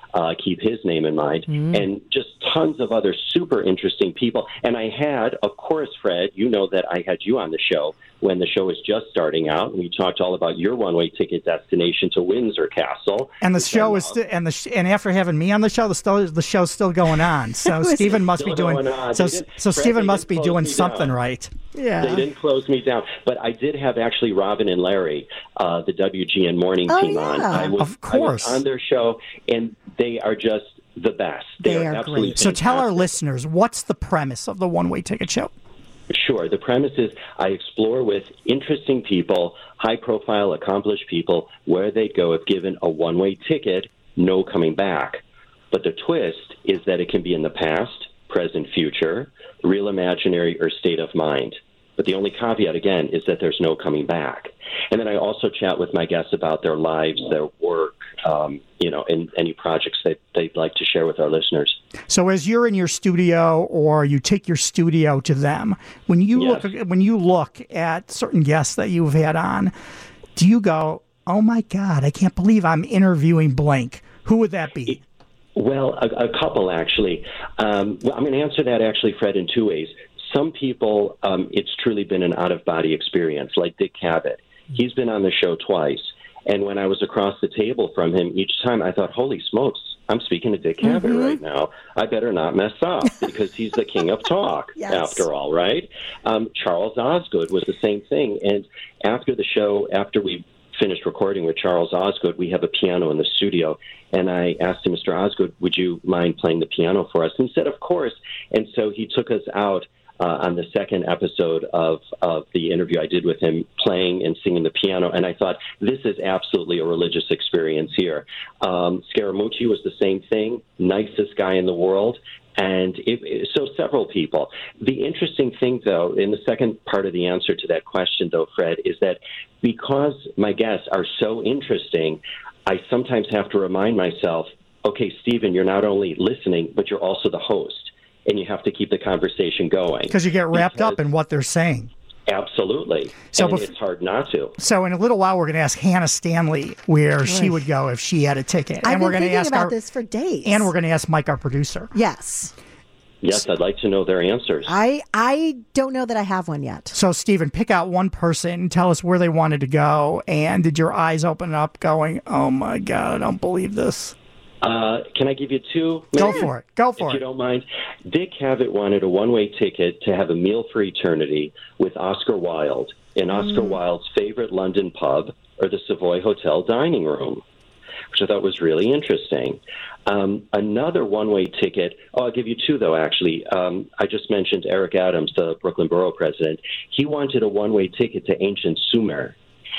Speaker 7: uh, keep his name in mind, mm. and just tons of other super interesting people. And I had, of course, Fred, you know that I had you on the show when the show was just starting out, and we talked all about your one-way ticket destination to Windsor Castle.
Speaker 3: And the show is, st- and the sh- and after having me on the show, the, st- the show's still going on. So Stephen must be doing. So so Stephen must be doing something right. Yeah,
Speaker 7: they didn't close me down, but I did have actually Robin and Larry, uh, the W G N morning
Speaker 2: oh,
Speaker 7: team
Speaker 2: yeah.
Speaker 7: on. I was,
Speaker 3: of course,
Speaker 7: I was on their show, and they are just the best. They,
Speaker 2: they
Speaker 7: are,
Speaker 2: are
Speaker 7: absolutely
Speaker 2: great.
Speaker 3: So tell our listeners, what's the premise of the one-way ticket show?
Speaker 7: Sure. The premise is I explore with interesting people, high-profile, accomplished people, where they'd go if given a one-way ticket, no coming back. But the twist is that it can be in the past, present, future, real, imaginary, or state of mind. But the only caveat, again, is that there's no coming back. And then I also chat with my guests about their lives, their work, um, you know, and any projects that they'd like to share with our listeners.
Speaker 3: So as you're in your studio or you take your studio to them, when you
Speaker 7: yes.
Speaker 3: look when you look at certain guests that you've had on, do you go, oh, my God, I can't believe I'm interviewing blank? Who would that be?
Speaker 7: Well, a, a couple, actually. Um, well, I'm going to answer that, actually, Fred, in two ways. Some people, um, it's truly been an out-of-body experience, like Dick Cavett. He's been on the show twice. And when I was across the table from him, each time I thought, holy smokes, I'm speaking to Dick Cavett mm-hmm. right now. I better not mess up because he's the king of talk, yes. after all, right? Um, Charles Osgood was the same thing. And after the show, after we finished recording with Charles Osgood, we have a piano in the studio. And I asked him, Mister Osgood, would you mind playing the piano for us? And he said, of course. And so he took us out Uh, on the second episode of, of the interview I did with him, playing and singing the piano. And I thought, this is absolutely a religious experience here. Um, Scaramucci was the same thing, nicest guy in the world. And it, it, so several people. The interesting thing, though, in the second part of the answer to that question, though, Fred, is that because my guests are so interesting, I sometimes have to remind myself, okay, Stephen, you're not only listening, but you're also the host. And you have to keep the conversation going.
Speaker 3: Because you get wrapped because, up in what they're saying.
Speaker 7: Absolutely.
Speaker 3: So
Speaker 7: and
Speaker 3: bef-
Speaker 7: it's hard not to.
Speaker 3: So in a little while, we're going to ask Hannah Stanley where right. she would go if she had a ticket.
Speaker 2: I've
Speaker 3: and
Speaker 2: been
Speaker 3: we're going
Speaker 2: thinking
Speaker 3: to ask
Speaker 2: about
Speaker 3: our,
Speaker 2: this for days.
Speaker 3: And we're going to ask Mike, our producer.
Speaker 2: Yes.
Speaker 7: Yes, I'd like to know their answers.
Speaker 2: I, I don't know that I have one yet.
Speaker 3: So, Stephen, pick out one person, tell us where they wanted to go, and did your eyes open up going, oh, my God, I don't believe this?
Speaker 7: Uh, can I give you two?
Speaker 3: Maybe? Go for it. Go for
Speaker 7: if
Speaker 3: it.
Speaker 7: If you don't mind. Dick Cavett wanted a one-way ticket to have a meal for eternity with Oscar Wilde in Oscar mm. Wilde's favorite London pub or the Savoy Hotel dining room, which I thought was really interesting. Um, another one-way ticket, oh, I'll give you two, though, actually. Um, I just mentioned Eric Adams, the Brooklyn Borough president. He wanted a one-way ticket to ancient Sumer.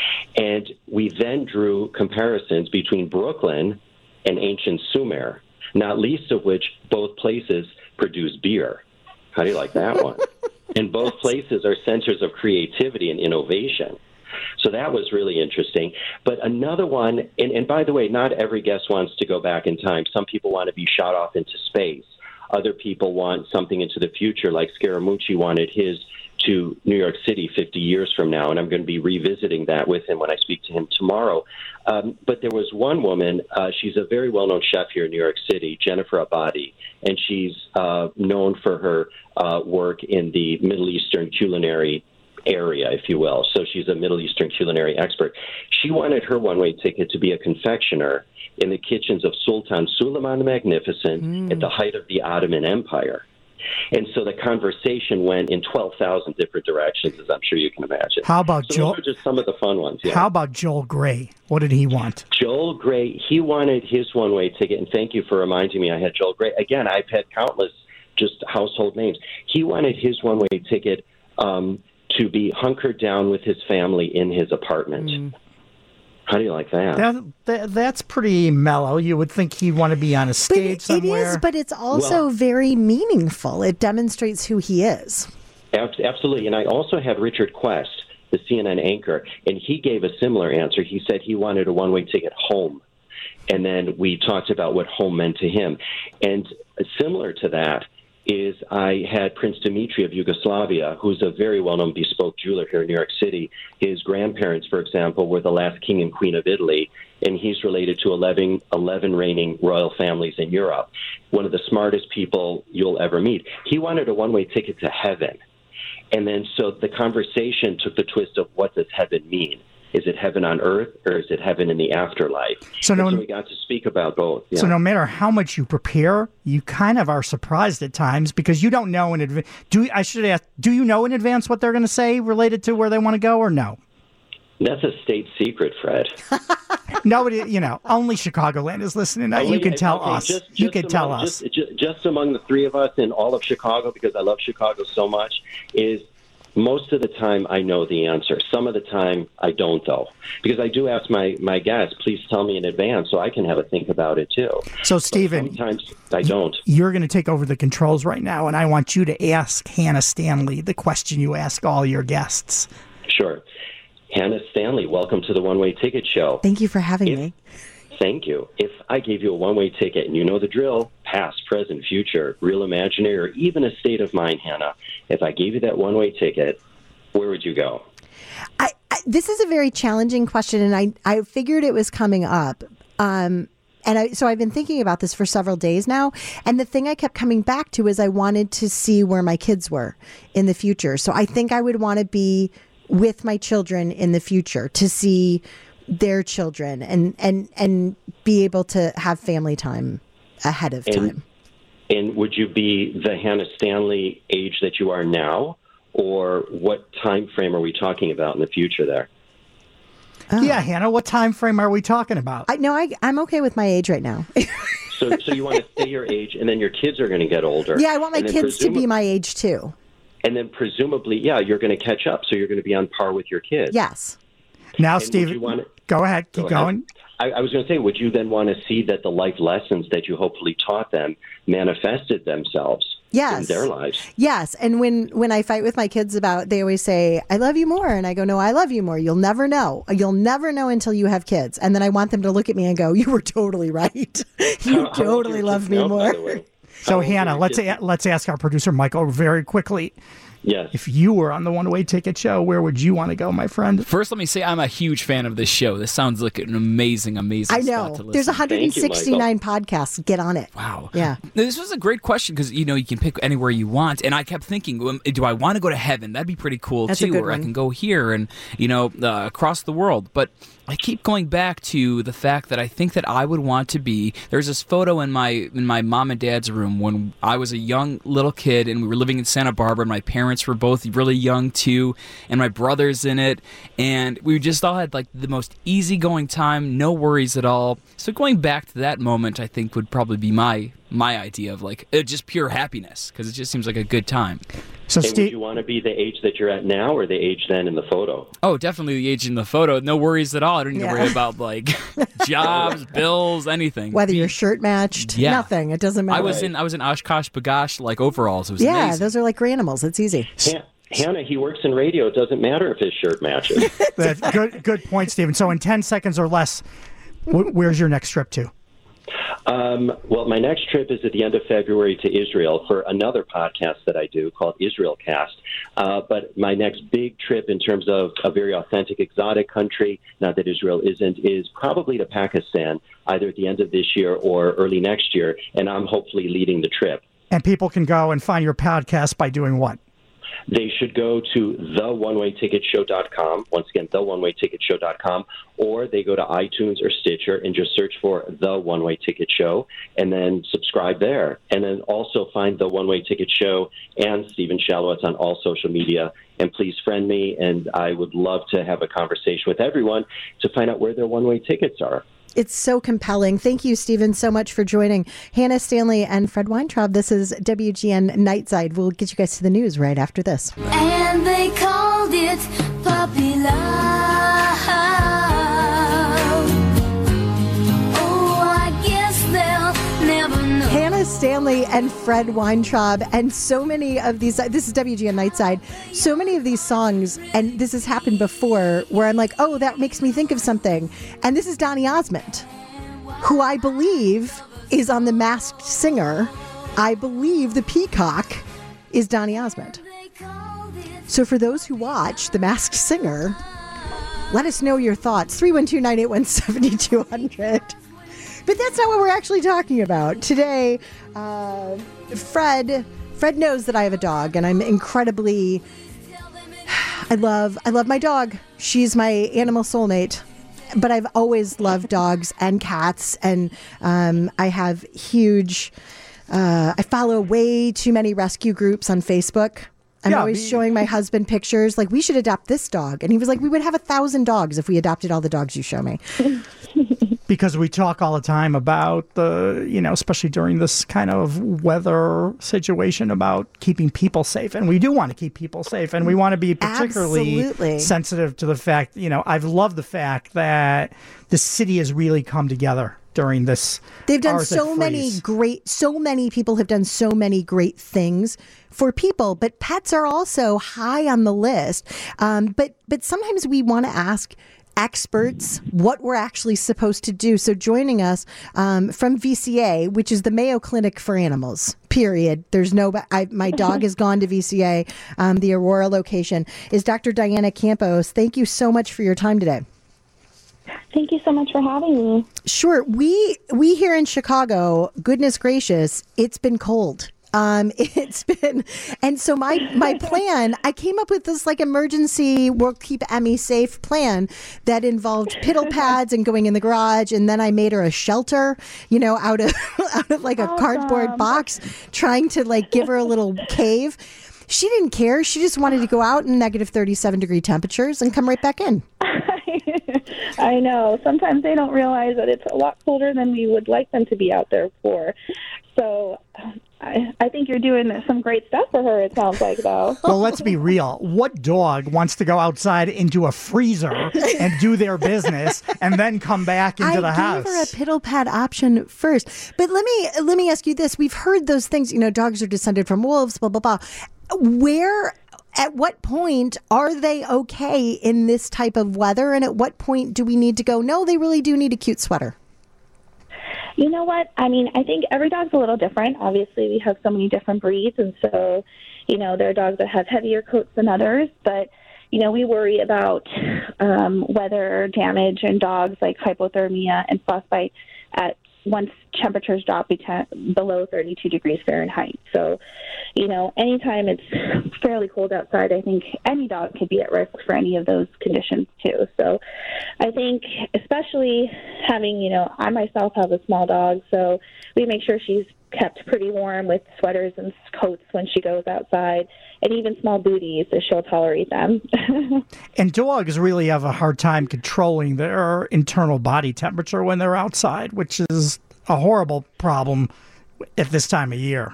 Speaker 7: And we then drew comparisons between Brooklyn and ancient Sumer, not least of which both places produce beer. How do you like that one? And both places are centers of creativity and innovation. So that was really interesting. But another one, and, and by the way, not every guest wants to go back in time. Some people want to be shot off into space. Other people want something into the future, like Scaramucci wanted his to New York City fifty years from now, and I'm going to be revisiting that with him when I speak to him tomorrow. Um, but there was one woman, uh, she's a very well-known chef here in New York City, Jennifer Abadi, and she's uh, known for her uh, work in the Middle Eastern culinary area, if you will. So she's a Middle Eastern culinary expert. She wanted her one-way ticket to be a confectioner in the kitchens of Sultan Suleiman the Magnificent mm. at the height of the Ottoman Empire. And so the conversation went in twelve thousand different directions, as I'm sure you can imagine.
Speaker 3: How about
Speaker 7: so
Speaker 3: Joel?
Speaker 7: Those are just some of the fun ones. Yeah.
Speaker 3: How about Joel Grey? What did he want?
Speaker 7: Joel Grey, he wanted his one-way ticket, and thank you for reminding me I had Joel Grey. Again, I've had countless just household names. He wanted his one-way ticket um, to be hunkered down with his family in his apartment. Mm. How do you like that?
Speaker 3: That, that? That's pretty mellow. You would think he'd want to be on a stage
Speaker 2: but
Speaker 3: somewhere.
Speaker 2: It is, but it's also
Speaker 7: well,
Speaker 2: very meaningful. It demonstrates who he is.
Speaker 7: Absolutely. And I also had Richard Quest, the C N N anchor, and he gave a similar answer. He said he wanted a one-way ticket home. And then we talked about what home meant to him. And similar to that is I had Prince Dmitri of Yugoslavia, who's a very well-known bespoke jeweler here in New York City. His grandparents, for example, were the last king and queen of Italy, and he's related to eleven, eleven reigning royal families in Europe. One of the smartest people you'll ever meet. He wanted a one-way ticket to heaven. And then so the conversation took the twist of what does heaven mean? Is it heaven on earth, or is it heaven in the afterlife?
Speaker 3: So, no,
Speaker 7: so we got to speak about both. Yeah.
Speaker 3: So no matter how much you prepare, you kind of are surprised at times because you don't know in advance. Do I should ask? Do you know in advance what they're going to say related to where they want to go, or no?
Speaker 7: That's a state secret, Fred.
Speaker 3: Nobody, you know, only Chicagoland is listening. Now. You can tell
Speaker 7: okay,
Speaker 3: us.
Speaker 7: Just, just
Speaker 3: you can
Speaker 7: among,
Speaker 3: tell us.
Speaker 7: Just, just, just among the three of us in all of Chicago, because I love Chicago so much, is most of the time I know the answer. Some of the time I don't, though. Because I do ask my, my guests, please tell me in advance so I can have a think about it, too.
Speaker 3: So, Stephen,
Speaker 7: but sometimes I don't.
Speaker 3: You're going to take over the controls right now, and I want you to ask Hannah Stanley the question you ask all your guests.
Speaker 7: Sure. Hannah Stanley, welcome to the One Way Ticket Show.
Speaker 2: Thank you for having
Speaker 7: if,
Speaker 2: me.
Speaker 7: Thank you. If I gave you a one-way ticket, and you know the drill, past, present, future, real, imaginary, or even a state of mind, Hannah, if I gave you that one-way ticket, where would you go?
Speaker 2: I, I, this is a very challenging question, and I, I figured it was coming up. Um, and I, so I've been thinking about this for several days now. And the thing I kept coming back to is I wanted to see where my kids were in the future. So I think I would want to be with my children in the future to see their children and, and, and be able to have family time ahead of
Speaker 7: and,
Speaker 2: time.
Speaker 7: And would you be the Hannah Stanley age that you are now, or what time frame are we talking about in the future there?
Speaker 2: Oh.
Speaker 3: Yeah, Hannah, what time frame are we talking about?
Speaker 2: I no, I, I'm okay with my age right now.
Speaker 7: so, so you want to stay your age, and then your kids are going to get older.
Speaker 2: Yeah, I want my kids presum- to be my age too.
Speaker 7: And then presumably, yeah, you're going to catch up, so you're going to be on par with your kids.
Speaker 2: Yes.
Speaker 3: Now, Steve, go ahead. Keep
Speaker 7: go
Speaker 3: going.
Speaker 7: Ahead. I, I was going to say, would you then want to see that the life lessons that you hopefully taught them manifested themselves
Speaker 2: yes.
Speaker 7: in their lives?
Speaker 2: Yes. And when, when I fight with my kids about, they always say, I love you more. And I go, no, I love you more. You'll never know. You'll never know until you have kids. And then I want them to look at me and go, you were totally right. you
Speaker 7: how,
Speaker 2: totally
Speaker 7: how
Speaker 2: love me
Speaker 7: now,
Speaker 2: more.
Speaker 3: So, Hannah, let's a- let's ask our producer, Michael, very quickly.
Speaker 7: Yes.
Speaker 3: If you were on the One-Way Ticket Show, where would you want to go, my friend?
Speaker 1: First, let me say I'm a huge fan of this show. This sounds like an amazing, amazing
Speaker 2: I know.
Speaker 1: spot to listen.
Speaker 2: There's one hundred sixty-nine
Speaker 7: you,
Speaker 2: podcasts. Get on it.
Speaker 1: Wow.
Speaker 2: Yeah.
Speaker 1: This was a great question because, you know, you can pick anywhere you want. And I kept thinking, do I want to go to heaven? That'd be pretty cool,
Speaker 2: That's
Speaker 1: too,
Speaker 2: where
Speaker 1: one.
Speaker 2: I
Speaker 1: can go here and, you know, uh, across the world. But I keep going back to the fact that I think that I would want to be. There's this photo in my in my mom and dad's room when I was a young little kid and we were living in Santa Barbara. And my parents were both really young too, and my brother's in it, and we just all had like the most easygoing time, no worries at all. So going back to that moment, I think would probably be my my idea of like uh, just pure happiness because it just seems like a good time.
Speaker 3: So,
Speaker 7: and
Speaker 3: Steve,
Speaker 7: would you want to be the age that you're at now, or the age then in the photo?
Speaker 1: Oh, definitely the age in the photo. No worries at all. I don't need
Speaker 2: Yeah.
Speaker 1: to worry about like jobs, bills, anything.
Speaker 2: Whether your shirt matched,
Speaker 1: Yeah.
Speaker 2: nothing. It doesn't matter.
Speaker 1: I was in I was in Oshkosh Bagosh like overalls. It was
Speaker 2: yeah,
Speaker 1: amazing.
Speaker 2: those are like granimals. It's easy.
Speaker 7: Han- Hannah, he works in radio. It doesn't matter if his shirt matches.
Speaker 3: that's good, good point, Stephen. So, in ten seconds or less, wh- where's your next trip to?
Speaker 7: Um, well, my next trip is at the end of February to Israel for another podcast that I do called Israel Cast. Uh, but my next big trip in terms of a very authentic, exotic country, not that Israel isn't, is probably to Pakistan, either at the end of this year or early next year, and I'm hopefully leading the trip.
Speaker 3: And people can go and find your podcast by doing what?
Speaker 7: They should go to the one way ticket show dot com. Once again, the one way ticket show dot com. Or they go to iTunes or Stitcher and just search for The One-Way Ticket Show and then subscribe there. And then also find The One-Way Ticket Show and Stephen Shalowitz on all social media. And please friend me, and I would love to have a conversation with everyone to find out where their one-way tickets are.
Speaker 2: It's so compelling. Thank you, Stephen, so much for joining. Hannah Stanley and Fred Weintraub. This is W G N Nightside. We'll get you guys to the news right after this.
Speaker 8: And they called it Puppy Love. Oh, I guess they'll never know.
Speaker 2: Hannah Stanley and Fred Weintraub, and so many of these, this is W G N Nightside, so many of these songs, and this has happened before, where I'm like, oh, that makes me think of something. And this is Donny Osmond, who I believe is on The Masked Singer. I believe the peacock is Donny Osmond. So for those who watch The Masked Singer, Let us know your thoughts. three one two, nine eight one, seven two zero zero. But that's not what we're actually talking about. Today, uh, Fred Fred knows that I have a dog, and I'm incredibly I love I love my dog. She's my animal soulmate. But I've always loved dogs and cats, and um, I have huge uh, I follow way too many rescue groups on Facebook. I'm
Speaker 3: Yeah,
Speaker 2: always
Speaker 3: me-
Speaker 2: showing my husband pictures like, we should adopt this dog. And he was like, we would have a thousand dogs if we adopted all the dogs you show me.
Speaker 3: Because we talk all the time about the, you know, especially during this kind of weather situation, about keeping people safe. And we do want to keep people safe. And we want to be particularly
Speaker 2: Absolutely.
Speaker 3: sensitive to the fact, you know, I've loved the fact that the city has really come together during this.
Speaker 2: They've done
Speaker 3: Arctic
Speaker 2: so many
Speaker 3: freeze.
Speaker 2: great, so many people have done so many great things for people, but pets are also high on the list. Um, but, but sometimes we want to ask experts what we're actually supposed to do. So joining us um, from V C A, which is the Mayo Clinic for Animals, period. There's no, I, my dog has gone to V C A, um, the Aurora location, is Doctor Diana Campos. Thank you so much for your time today.
Speaker 9: Thank you so much for having me.
Speaker 2: Sure. We we here in Chicago, goodness gracious, it's been cold. Um, it's been, and so my my plan, I came up with this like emergency we'll keep Emmy safe plan that involved piddle pads and going in the garage, and then I made her a shelter, you know, out of out of like a
Speaker 9: Awesome.
Speaker 2: cardboard box, trying to like give her a little cave. She didn't care. She just wanted to go out in negative thirty-seven degree temperatures and come right back in.
Speaker 9: I know. Sometimes they don't realize that it's a lot colder than we would like them to be out there for. So I, I think you're doing some great stuff for her, it sounds like, though.
Speaker 3: Well, let's be real. What dog wants to go outside into a freezer and do their business and then come back into
Speaker 2: I
Speaker 3: the house?
Speaker 2: gave her a piddle pad option first, but let me let me ask you this: we've heard those things. You know, dogs are descended from wolves. Blah blah blah. Where, at what point are they okay in this type of weather, and at what point do we need to go, no, they really do need a cute sweater?
Speaker 9: You know what? I mean, I think every dog's a little different. Obviously, we have so many different breeds, and so, you know, there are dogs that have heavier coats than others, but, you know, we worry about um, weather damage in dogs like hypothermia and frostbite at once temperatures drop below thirty-two degrees Fahrenheit. So, you know, anytime it's fairly cold outside, I think any dog could be at risk for any of those conditions too. So I think especially having, you know, I myself have a small dog, so we make sure she's kept pretty warm with sweaters and coats when she goes outside, and even small booties, if she'll tolerate them.
Speaker 3: And dogs really have a hard time controlling their internal body temperature when they're outside, which is a horrible problem at this time of year.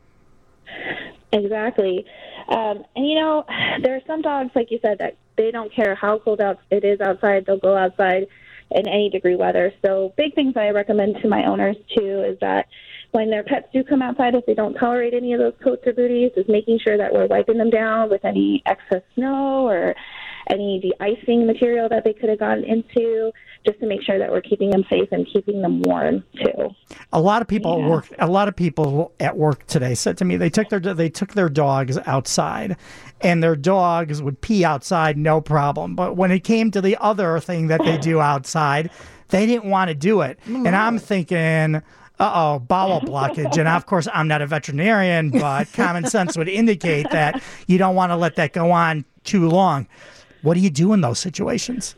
Speaker 9: Exactly. Um, and, you know, there are some dogs, like you said, that they don't care how cold out it is outside. They'll go outside in any degree weather. So big things I recommend to my owners, too, is that when their pets do come outside, if they don't tolerate any of those coats or booties, is making sure that we're wiping them down with any excess snow or any de-icing material that they could have gotten into, just to make sure that we're keeping them safe and keeping them warm too.
Speaker 3: A lot of people
Speaker 9: Yeah.
Speaker 3: at work. A lot of people at work today said to me they took their they took their dogs outside, and their dogs would pee outside, no problem. But when it came to the other thing that they do outside, they didn't want to do it. And I'm thinking, uh-oh, bowel blockage. And of course, I'm not a veterinarian, but common sense would indicate that you don't want to let that go on too long. What do you do in those situations?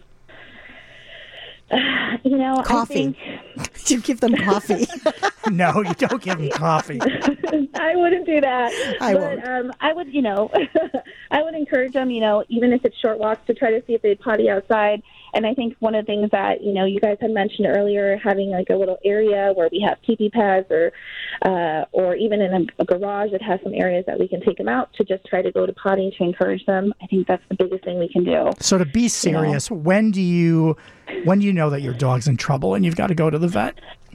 Speaker 9: You know,
Speaker 2: Coffee.
Speaker 9: I think
Speaker 2: You give them coffee.
Speaker 3: No, you don't give them coffee.
Speaker 9: I wouldn't do that.
Speaker 2: I
Speaker 9: but,
Speaker 2: won't.
Speaker 9: Um, I would, you know, I would encourage them, you know, even if it's short walks, to try to see if they potty outside. And I think one of the things that, you know, you guys had mentioned earlier, having like a little area where we have pee-pee pads, or uh, or even in a, a garage that has some areas that we can take them out to just try to go to potty to encourage them. I think that's the biggest thing we can do.
Speaker 3: So to be serious, when do you when do you know that your dog's in trouble and you've got to go to the vet?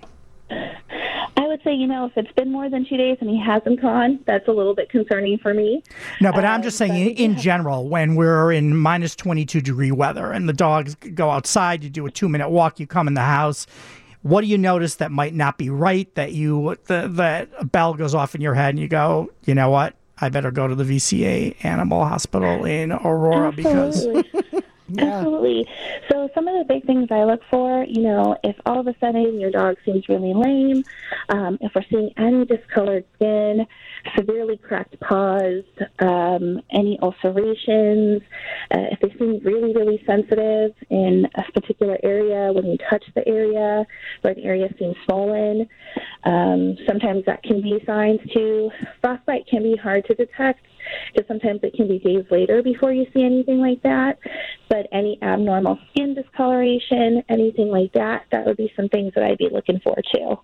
Speaker 9: I would say, you know, if it's been more than two days and he hasn't gone, that's a little bit concerning for me.
Speaker 3: No, but I'm
Speaker 9: Um,
Speaker 3: just saying
Speaker 9: but
Speaker 3: in, in
Speaker 9: yeah.
Speaker 3: general, when we're in minus twenty-two degree weather and the dogs go outside, you do a two minute walk, you come in the house. What do you notice that might not be right, that you the, that a bell goes off in your head and you go, you know what? I better go to the V C A Animal Hospital in Aurora because
Speaker 9: Absolutely.
Speaker 2: Yeah.
Speaker 9: Absolutely. So some of the big things I look for, you know, if all of a sudden your dog seems really lame, um, if we're seeing any discolored skin, severely cracked paws, um, any ulcerations, uh, if they seem really, really sensitive in a particular area when you touch the area, or an area seems swollen, um, sometimes that can be signs too. Frostbite can be hard to detect, because sometimes it can be days later before you see anything like that. But any abnormal skin discoloration, anything like that, that would be some things that I'd be looking for too.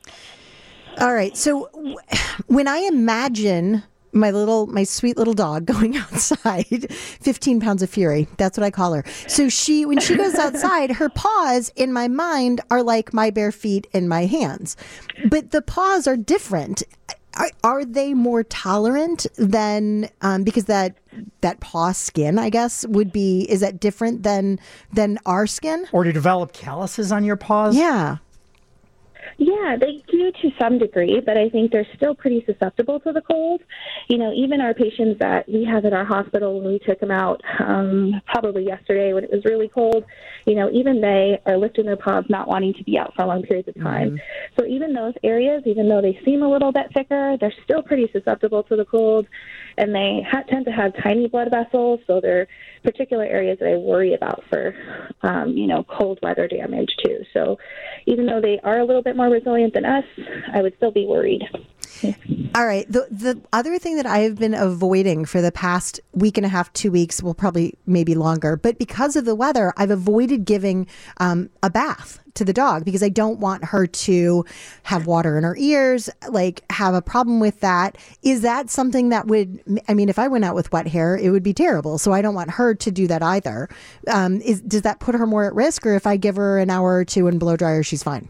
Speaker 2: All right. So w- when I imagine my little, my sweet little dog going outside, fifteen pounds of fury, that's what I call her. So she, when she goes outside, her paws in my mind are like my bare feet in my hands. But the paws are different. Are, are they more tolerant than um, because that that paw skin, I guess, would be, is that different than than our skin?
Speaker 3: Or to develop calluses on your paws?
Speaker 2: Yeah.
Speaker 9: Yeah, they do to some degree, but I think they're still pretty susceptible to the cold. You know, even our patients that we have at our hospital, when we took them out um, probably yesterday when it was really cold, you know, even they are lifting their paws, not wanting to be out for long periods of time. Mm-hmm. So even those areas, even though they seem a little bit thicker, they're still pretty susceptible to the cold, and they ha- tend to have tiny blood vessels, so they're particular areas that I worry about for, um, you know, cold weather damage too. So even though they are a little bit more resilient than us, I would still be worried.
Speaker 2: All right. The the other thing that I have been avoiding for the past week and a half, two weeks, well, probably maybe longer, but because of the weather, I've avoided giving um, a bath to the dog because I don't want her to have water in her ears, like have a problem with that. Is that something that would, I mean, if I went out with wet hair, it would be terrible. So I don't want her to do that either. Um, is, does that put her more at risk? Or if I give her an hour or two and blow dry her, she's fine?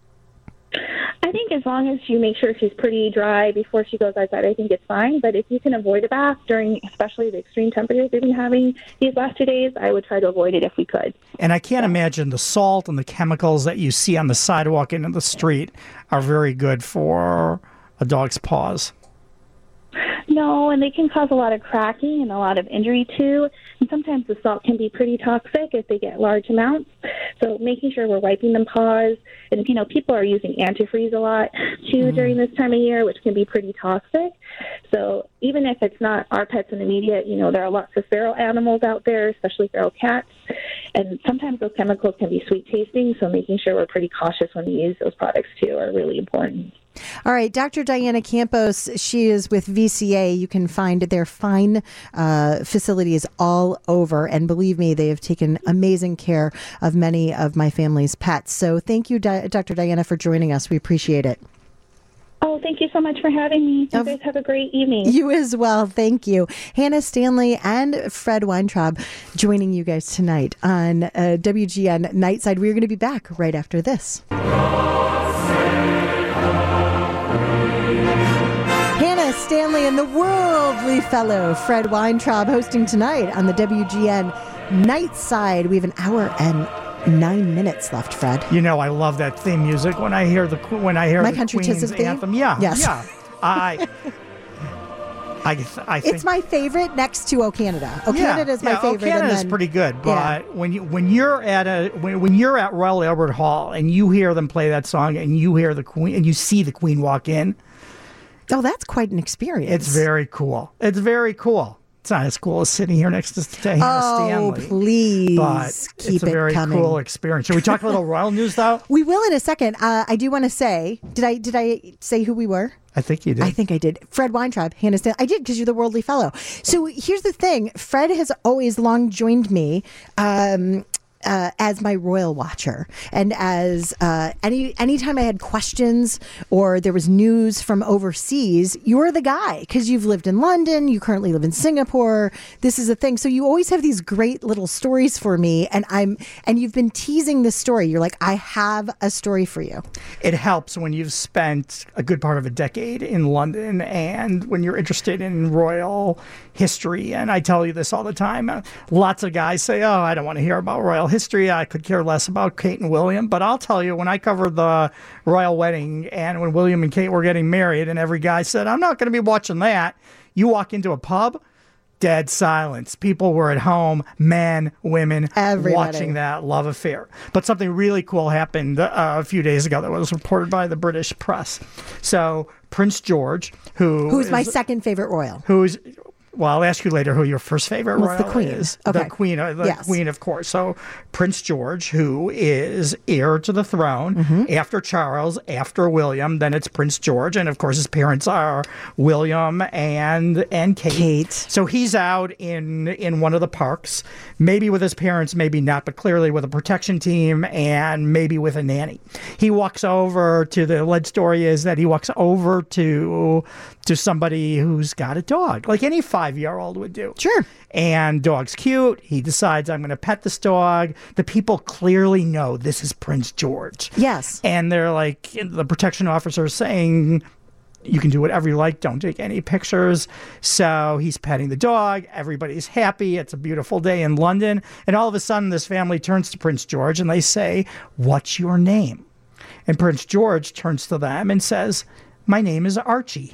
Speaker 9: I think as long as you make sure she's pretty dry before she goes outside, I think it's fine. But if you can avoid a bath during, especially the extreme temperatures we've been having these last two days, I would try to avoid it if we could.
Speaker 3: And I can't imagine the salt and the chemicals that you see on the sidewalk and in the street are very good for a dog's paws.
Speaker 9: No, and they can cause a lot of cracking and a lot of injury too. And sometimes the salt can be pretty toxic if they get large amounts. So making sure we're wiping them paws. And, you know, people are using antifreeze a lot too mm. during this time of year, which can be pretty toxic. So even if it's not our pets in immediate, you know, there are lots of feral animals out there, especially feral cats. And sometimes those chemicals can be sweet tasting. So making sure we're pretty cautious when we use those products too are really important.
Speaker 2: All right, Doctor Diana Campos, she is with V C A. You can find their fine uh, facilities all over. And believe me, they have taken amazing care of many of my family's pets. So thank you, Di- Doctor Diana, for joining us. We appreciate it.
Speaker 9: Oh, thank you so much for having me. You guys have a great evening.
Speaker 2: You as well. Thank you. Hannah Stanley and Fred Weintraub joining you guys tonight on uh, W G N Nightside. We're going to be back right after this. Hannah Stanley and the worldly fellow Fred Weintraub hosting tonight on the W G N Nightside. We have an hour and nine minutes left, Fred.
Speaker 3: You know, I love that theme music when I hear the when I hear
Speaker 2: My
Speaker 3: the
Speaker 2: Country
Speaker 3: Queen's
Speaker 2: Tis of Thee?
Speaker 3: anthem. Yeah,
Speaker 2: Yes.
Speaker 3: yeah. I, I, I think
Speaker 2: It's my favorite next to O Canada. O
Speaker 3: yeah,
Speaker 2: Canada is my
Speaker 3: yeah,
Speaker 2: favorite.
Speaker 3: O Canada
Speaker 2: and
Speaker 3: is
Speaker 2: then,
Speaker 3: pretty good, but
Speaker 2: yeah.
Speaker 3: when you when you're at a when, when you're at Royal Albert Hall and you hear them play that song and you hear the Queen and you see the Queen walk in,
Speaker 2: oh, that's quite an experience.
Speaker 3: it's very cool. It's very cool. It's not as cool as sitting here next to, to Hannah
Speaker 2: Oh,
Speaker 3: Stanley.
Speaker 2: please
Speaker 3: But
Speaker 2: keep
Speaker 3: it's a
Speaker 2: it
Speaker 3: very
Speaker 2: coming.
Speaker 3: cool experience. Should we talk a little royal news, though?
Speaker 2: We will in a second. Uh, I do want to say, did I did I say who we were?
Speaker 3: I think you did.
Speaker 2: I think I did. Fred Weintraub, Hannah Stanley. I did because you're the worldly fellow. So here's the thing. Fred has always long joined me um, uh, as my royal watcher. And as uh, any anytime I had questions or there was news from overseas, you're the guy because you've lived in London. You currently live in Singapore. This is a thing. So you always have these great little stories for me. And I'm and you've been teasing this story. You're like, I have a story for you.
Speaker 3: It helps when you've spent a good part of a decade in London and when you're interested in royal history. And I tell you this all the time. Uh, lots of guys say, oh, I don't want to hear about royal history. I could care less about Kate and William. But I'll tell you, when I covered the royal wedding and when William and Kate were getting married and every guy said, I'm not going to be watching that. You walk into a pub, Dead silence. People were at home, men, women,
Speaker 2: Everybody.
Speaker 3: watching that love affair. But something really cool happened uh, a few days ago that was reported by the British press. So Prince George, who
Speaker 2: Who's
Speaker 3: is,
Speaker 2: my second favorite royal?
Speaker 3: who's well, I'll ask you later who your first favorite
Speaker 2: What's the
Speaker 3: royal
Speaker 2: queen?
Speaker 3: is.
Speaker 2: Okay.
Speaker 3: The queen, uh, the
Speaker 2: Yes.
Speaker 3: queen, of course. So Prince George, who is heir to the throne
Speaker 2: Mm-hmm.
Speaker 3: after Charles, after William, then it's Prince George, and of course his parents are William and and Kate.
Speaker 2: Kate.
Speaker 3: So he's out in in one of the parks, maybe with his parents, maybe not, but clearly with a protection team and maybe with a nanny. He walks over to the lead story is that he walks over to to somebody who's got a dog, like any five-year-old would do.
Speaker 2: Sure.
Speaker 3: And dog's cute. He decides, I'm going to pet this dog. The people clearly know this is Prince George.
Speaker 2: Yes.
Speaker 3: And they're like, the protection officer is saying, you can do whatever you like. Don't take any pictures. So he's petting the dog. Everybody's happy. It's a beautiful day in London. And all of a sudden, this family turns to Prince George and they say, what's your name? And Prince George turns to them and says, my name is Archie.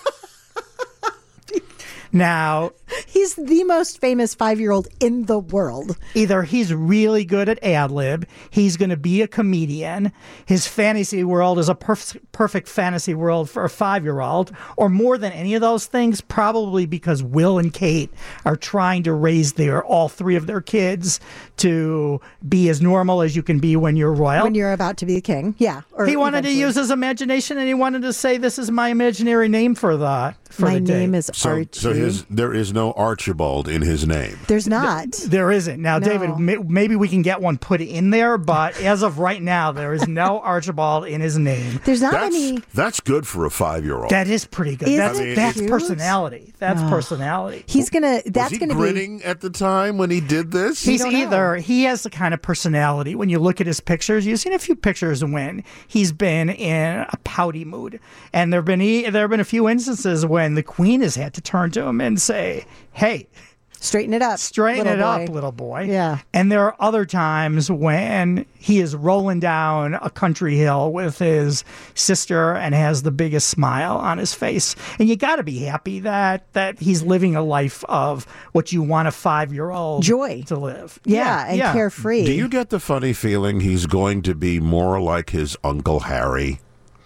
Speaker 3: Now,
Speaker 2: He's the most famous five-year-old in the world.
Speaker 3: either he's really good at ad lib, he's going to be a comedian, his fantasy world is a perf- perfect fantasy world for a five-year-old, or more than any of those things, probably because Will and Kate are trying to raise their all three of their kids to be as normal as you can be when you're royal.
Speaker 2: When you're about to be a king. Yeah. Or
Speaker 3: he wanted
Speaker 2: eventually.
Speaker 3: to use his imagination, and he wanted to say, "This is my imaginary name for the for
Speaker 2: My
Speaker 3: the day."
Speaker 2: name is
Speaker 10: So,
Speaker 2: Archie.
Speaker 10: so his there is no Archibald in his name.
Speaker 2: There's not.
Speaker 3: There isn't. Now,
Speaker 2: No.
Speaker 3: David, may, maybe we can get one put in there, but as of right now, there is no Archibald in his name.
Speaker 2: There's not
Speaker 10: That's
Speaker 2: any.
Speaker 10: that's good for a five-year-old.
Speaker 3: That is pretty good.
Speaker 2: Is
Speaker 3: That's,
Speaker 10: it
Speaker 3: that's
Speaker 2: cute?
Speaker 3: personality. That's personality.
Speaker 2: He's gonna.
Speaker 10: Was
Speaker 2: That's
Speaker 10: he
Speaker 2: gonna be.
Speaker 10: grinning at the time when he did this?
Speaker 3: He's
Speaker 2: don't know.
Speaker 3: either, he has the kind of personality, when you look at his pictures, you've seen a few pictures when he's been in a pouty mood. And there have been, there have been a few instances when the Queen has had to turn to him and say, hey,
Speaker 2: Straighten it up.
Speaker 3: straighten
Speaker 2: little
Speaker 3: it
Speaker 2: boy.
Speaker 3: up, little boy.
Speaker 2: Yeah.
Speaker 3: And there are other times when he is rolling down a country hill with his sister and has the biggest smile on his face. And you got to be happy that that he's living a life of what you want a five-year-old
Speaker 2: Joy.
Speaker 3: to live.
Speaker 2: Yeah, and carefree.
Speaker 10: Do you get the funny feeling he's going to be more like his Uncle Harry?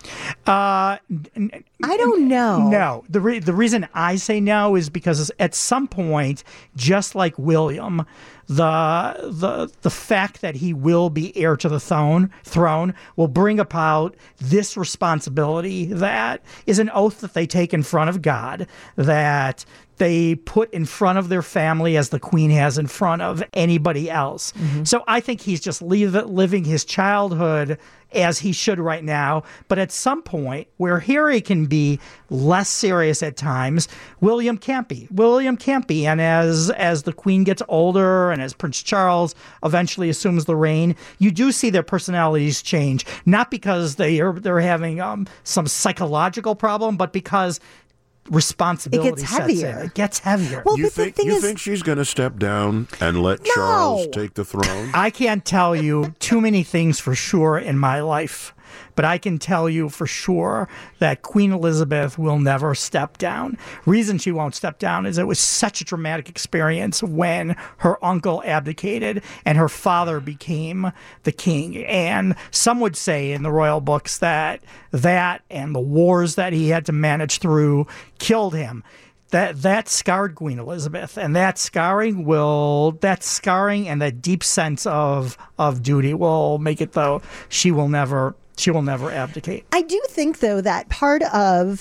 Speaker 3: Uh,
Speaker 2: I don't know.
Speaker 3: No, the re- the reason I say no is because at some point, just like William, the the the fact that he will be heir to the throne throne will bring about this responsibility that is an oath that they take in front of God, that they put in front of their family as the Queen has in front of anybody else.
Speaker 2: Mm-hmm.
Speaker 3: So I think he's just leave, living his childhood as he should right now. But at some point where Harry can be less serious at times, William can't be. William can't be. And as as the Queen gets older and as Prince Charles eventually assumes the reign, you do see their personalities change. Not because they are they're having um, some psychological problem, but because responsibility
Speaker 2: It gets
Speaker 3: sets in.
Speaker 2: heavier.
Speaker 3: It gets heavier.
Speaker 2: Well,
Speaker 10: You
Speaker 2: but
Speaker 10: think
Speaker 2: the thing
Speaker 10: you
Speaker 2: is,
Speaker 10: think she's going to step down and let
Speaker 2: No.
Speaker 10: Charles take the throne?
Speaker 3: I can't tell you too many things for sure in my life, but I can tell you for sure that Queen Elizabeth will never step down. Reason she won't step down is it was such a dramatic experience when her uncle abdicated and her father became the king. And some would say in the royal books that that and the wars that he had to manage through killed him. That that scarred Queen Elizabeth, and that scarring will that scarring and that deep sense of of duty will make it though she will never she will never abdicate.
Speaker 2: I do think, though, that part of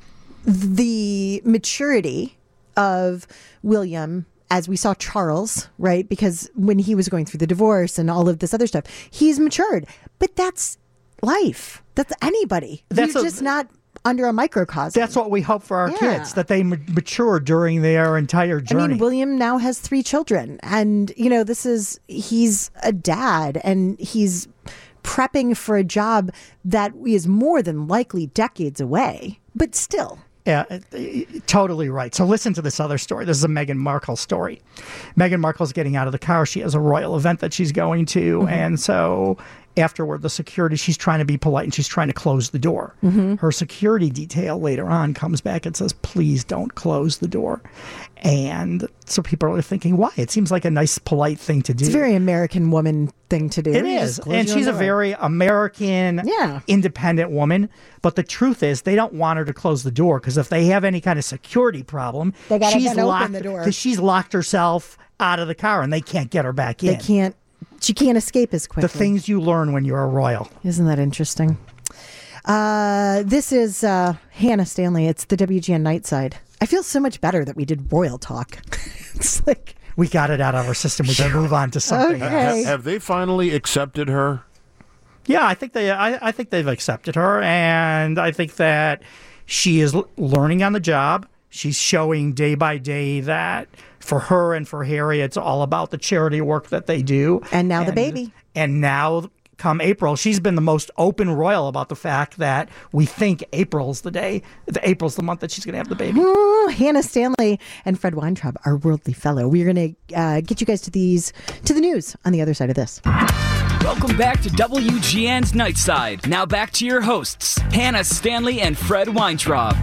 Speaker 2: the maturity of William, as we saw Charles, right? Because when he was going through the divorce and all of this other stuff, he's matured. But that's life. That's anybody.
Speaker 3: That's
Speaker 2: You're
Speaker 3: a-
Speaker 2: just not under a microcosm.
Speaker 3: That's what we hope for our
Speaker 2: Yeah.
Speaker 3: kids, that they ma- mature during their entire
Speaker 2: I
Speaker 3: journey.
Speaker 2: mean, William now has three children, and you know, this is he's a dad, and he's prepping for a job that is more than likely decades away, but still.
Speaker 3: Yeah, uh, uh, totally right. So listen to this other story. This is a Meghan Markle story. Meghan Markle's getting out of the car. She has a royal event that she's going to,
Speaker 2: Mm-hmm.
Speaker 3: and so afterward, the security, she's trying to be polite and she's trying to close the door.
Speaker 2: Mm-hmm.
Speaker 3: Her security detail later on comes back and says, please don't close the door. And so people are thinking, why? It seems like a nice, polite thing to do.
Speaker 2: It's a very American woman thing to do.
Speaker 3: It
Speaker 2: You
Speaker 3: is.
Speaker 2: just close
Speaker 3: And
Speaker 2: your
Speaker 3: she's a
Speaker 2: door.
Speaker 3: very American,
Speaker 2: Yeah.
Speaker 3: independent woman. But the truth is, they don't want her to close the door because if they have any kind of security problem,
Speaker 2: They gotta
Speaker 3: she's
Speaker 2: then open
Speaker 3: locked,
Speaker 2: the door.
Speaker 3: 'cause she's locked herself out of the car and they can't get her back in.
Speaker 2: They can't. She can't escape as quickly.
Speaker 3: The things you learn when you're a royal.
Speaker 2: Isn't that interesting? Uh, this is uh, Hannah Stanley. It's the W G N Nightside. I feel so much better that we did royal talk. It's like
Speaker 3: we got it out of our system. We can move on to something.
Speaker 2: Okay.
Speaker 10: Ha- have they finally accepted her?
Speaker 3: Yeah, I think they. I, I think they've accepted her, and I think that she is l- learning on the job. She's showing day by day that for her and for Harry, it's all about the charity work that they do.
Speaker 2: And now the baby.
Speaker 3: And now, come April, she's been the most open royal about the fact that we think April's the day, the April's the month that she's going to have the baby.
Speaker 2: Ooh, Hannah Stanley and Fred Weintraub, our worldly fellow. We're going to uh, get you guys to these to the news on the other side of this.
Speaker 1: Welcome back to W G N's Nightside. Now back to your hosts, Hannah Stanley and Fred Weintraub.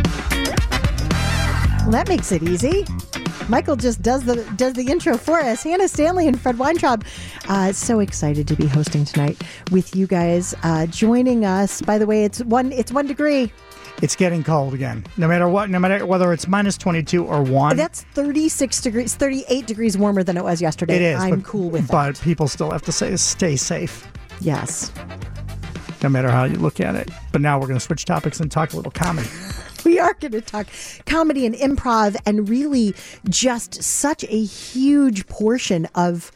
Speaker 2: Well, that makes it easy. Michael just does the does the intro for us. Hannah Stanley and Fred Weintraub. Uh, so excited to be hosting tonight with you guys. Uh, joining us. By the way, it's one it's one degree.
Speaker 3: It's getting cold again. No matter what, no matter whether it's minus twenty-two or one.
Speaker 2: That's thirty-six degrees, thirty-eight degrees warmer than it was yesterday.
Speaker 3: It is.
Speaker 2: I'm
Speaker 3: but,
Speaker 2: cool with
Speaker 3: but
Speaker 2: that.
Speaker 3: people still have to say stay safe.
Speaker 2: Yes.
Speaker 3: No matter how you look at it. But now we're going to switch topics and talk a little comedy.
Speaker 2: We are going to talk comedy and improv and really just such a huge portion of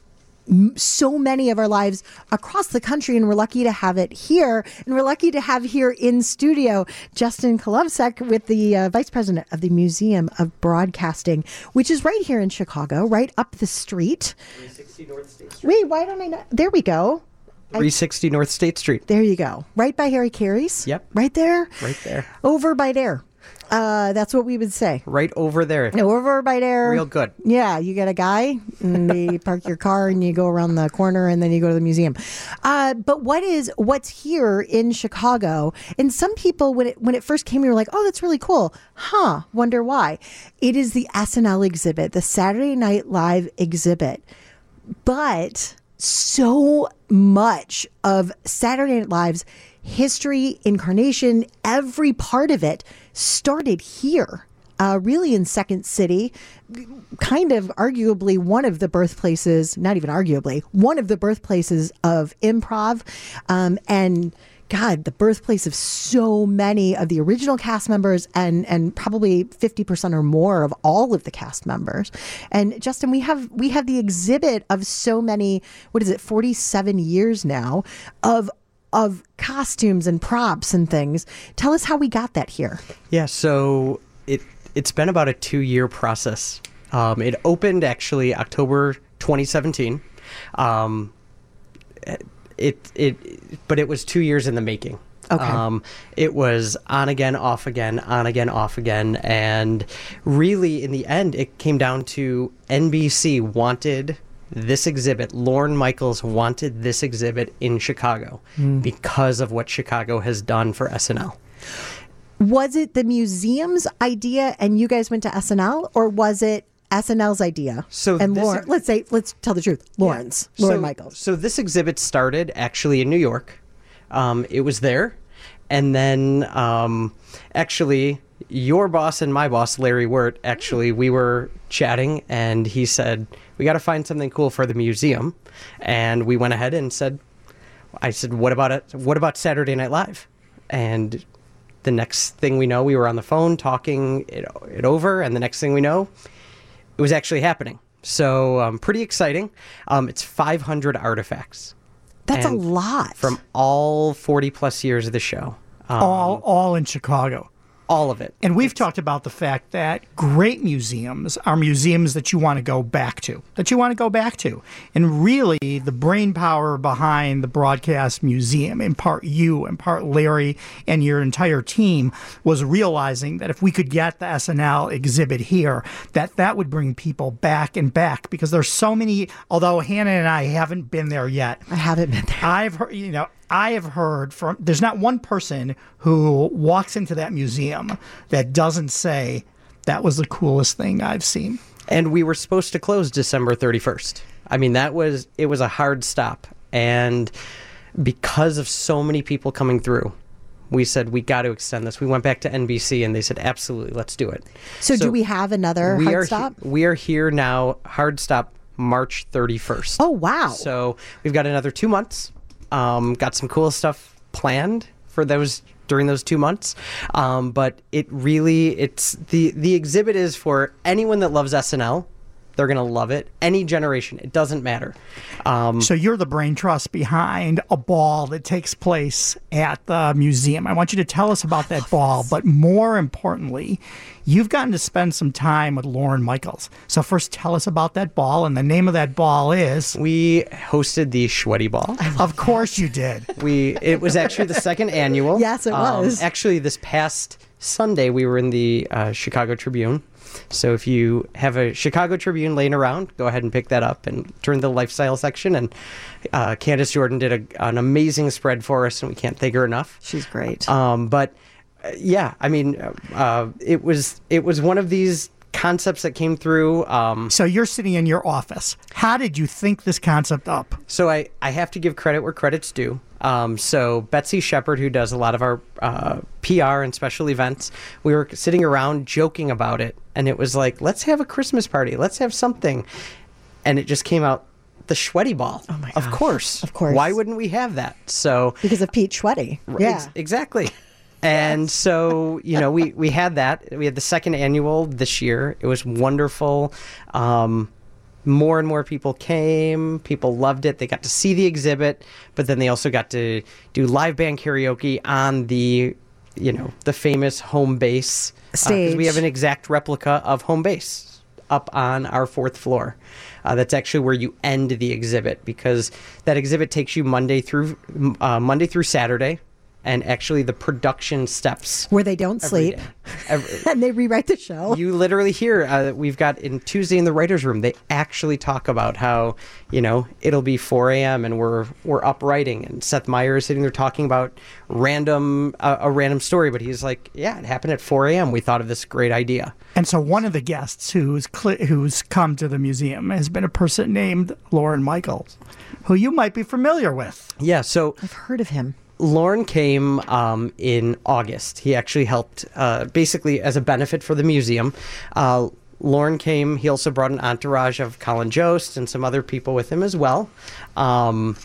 Speaker 2: m- so many of our lives across the country. And we're lucky to have it here. And we're lucky to have here in studio Justin Kolovsek with the uh, vice president of the Museum of Broadcasting, which is right here in Chicago, right up the street.
Speaker 11: three sixty North State Street.
Speaker 2: Wait, why don't I know? There we go.
Speaker 11: three sixty North State Street.
Speaker 2: There you go. Right by Harry Carey's.
Speaker 11: Yep.
Speaker 2: Right there.
Speaker 11: Right there.
Speaker 2: Over by there. Uh, that's what we would say.
Speaker 11: Right over there.
Speaker 2: No, over by there.
Speaker 11: Real good.
Speaker 2: Yeah, you get a guy, and they park your car, and you go around the corner, and then you go to the museum. Uh, but what is what's here in Chicago? And some people, when it when it first came, we were like, "Oh, that's really cool." Huh? Wonder why? It is the S N L exhibit, the Saturday Night Live exhibit, but so much of Saturday Night Live's history, incarnation, every part of it started here, uh, really in Second City, kind of arguably one of the birthplaces, not even arguably, one of the birthplaces of improv. Um, and God, the birthplace of so many of the original cast members and and probably fifty percent or more of all of the cast members. And Justin, we have we have the exhibit of so many, what is it, forty-seven years now of of costumes and props and things. Tell us how we got that here.
Speaker 11: Yeah, so it it's been about a two-year process. Um, it opened actually October twenty seventeen. Um, it it but it was two years in the making.
Speaker 2: Okay.
Speaker 11: Um, it was on again, off again, on again, off again, and really in the end, it came down to N B C wanted this exhibit. Lorne Michaels wanted this exhibit in Chicago
Speaker 2: Mm.
Speaker 11: because of what Chicago has done for S N L.
Speaker 2: Was it the museum's idea and you guys went to S N L, or was it S N L's idea?
Speaker 11: So
Speaker 2: and
Speaker 11: this
Speaker 2: Lauren,
Speaker 11: ex-
Speaker 2: let's say, let's tell the truth. Lawrence, Lauren
Speaker 11: so,
Speaker 2: Michaels.
Speaker 11: So this exhibit started actually in New York. Um, it was there. And then um, actually your boss and my boss, Larry Wirt, actually, we were chatting and he said, we got to find something cool for the museum. And we went ahead and said, I said, what about it? What about Saturday Night Live? And the next thing we know, we were on the phone talking it, it over. And the next thing we know, it was actually happening. So um, pretty exciting. Um, it's five hundred artifacts.
Speaker 2: That's
Speaker 11: And
Speaker 2: a lot.
Speaker 11: From all forty plus years of the show. Um,
Speaker 3: all all in Chicago.
Speaker 11: all of it.
Speaker 3: And we've talked about the fact that great museums are museums that you want to go back to, that you want to go back to. And really, the brain power behind the Broadcast Museum, in part you, in part Larry, and your entire team, was realizing that if we could get the S N L exhibit here, that that would bring people back and back, because there's so many, although Hannah and I haven't been there yet.
Speaker 2: I haven't been there.
Speaker 3: I've heard, you know, I have heard from, there's not one person who walks into that museum that doesn't say, that was the coolest thing I've seen.
Speaker 11: And we were supposed to close December thirty-first. I mean, that was, it was a hard stop. And because of so many people coming through, we said, we got to extend this. We went back to N B C and they said, absolutely, let's do it.
Speaker 2: So, so do we have another
Speaker 11: we
Speaker 2: hard
Speaker 11: are
Speaker 2: stop?
Speaker 11: He- we are here now, hard stop, March thirty-first.
Speaker 2: Oh, wow.
Speaker 11: So we've got another two months. Um, got some cool stuff planned for those during those two months. Um, but it really, it's the, the exhibit is for anyone that loves S N L. They're going to love it. Any generation. It doesn't matter. Um,
Speaker 3: so you're the brain trust behind a ball that takes place at the museum. I want you to tell us about that ball, this. But more importantly, you've gotten to spend some time with Lorne Michaels. So first tell us about that ball, and the name of that ball is?
Speaker 11: We hosted the Sweaty Ball.
Speaker 3: Of course you did.
Speaker 11: We It was actually the second annual.
Speaker 2: Yes, it um, was.
Speaker 11: Actually, this past Sunday, we were in the uh, Chicago Tribune. So if you have a Chicago Tribune laying around, go ahead and pick that up and turn to the lifestyle section. And uh, Candace Jordan did a, an amazing spread for us, and we can't thank her enough.
Speaker 2: She's great.
Speaker 11: Um, but uh, yeah, I mean, uh, it was it was one of these concepts that came through. Um,
Speaker 3: so you're sitting in your office. How did you think this concept up?
Speaker 11: So I, I have to give credit where credit's due. Um, so Betsy Shepard, who does a lot of our uh, P R and special events, we were sitting around joking about it. And it was like, let's have a Christmas party. Let's have something. And it just came out, the Sweaty Ball.
Speaker 2: Oh, my gosh.
Speaker 11: Of course.
Speaker 2: Of course.
Speaker 11: Why wouldn't we have that? So
Speaker 2: because of Pete Sweaty. Yeah.
Speaker 11: Ex- exactly. And so, you know, we, we had that. We had the second annual this year. It was wonderful. Um, more and more people came. People loved it. They got to see the exhibit, but then they also got to do live band karaoke on the, you know, the famous home base
Speaker 2: stage.
Speaker 11: Uh, we have an exact replica of home base up on our fourth floor. Uh, that's actually where you end the exhibit, because that exhibit takes you Monday through uh, Monday through Saturday. And actually, the production steps
Speaker 2: where they don't sleep
Speaker 11: every,
Speaker 2: and they rewrite the show.
Speaker 11: You literally hear uh, we've got in Tuesday in the writers' room. They actually talk about how, you know, it'll be four a.m. and we're we're up writing, and Seth Meyer is sitting there talking about random uh, a random story, but he's like, yeah, it happened at four a.m. We thought of this great idea.
Speaker 3: And so one of the guests who's cl- who's come to the museum has been a person named Lorne Michaels, who you might be familiar with.
Speaker 11: Yeah, so
Speaker 2: I've heard of him.
Speaker 11: Lorne came um, in August. He actually helped, uh, basically as a benefit for the museum. Uh, Lorne came. He also brought an entourage of Colin Jost and some other people with him as well. Um,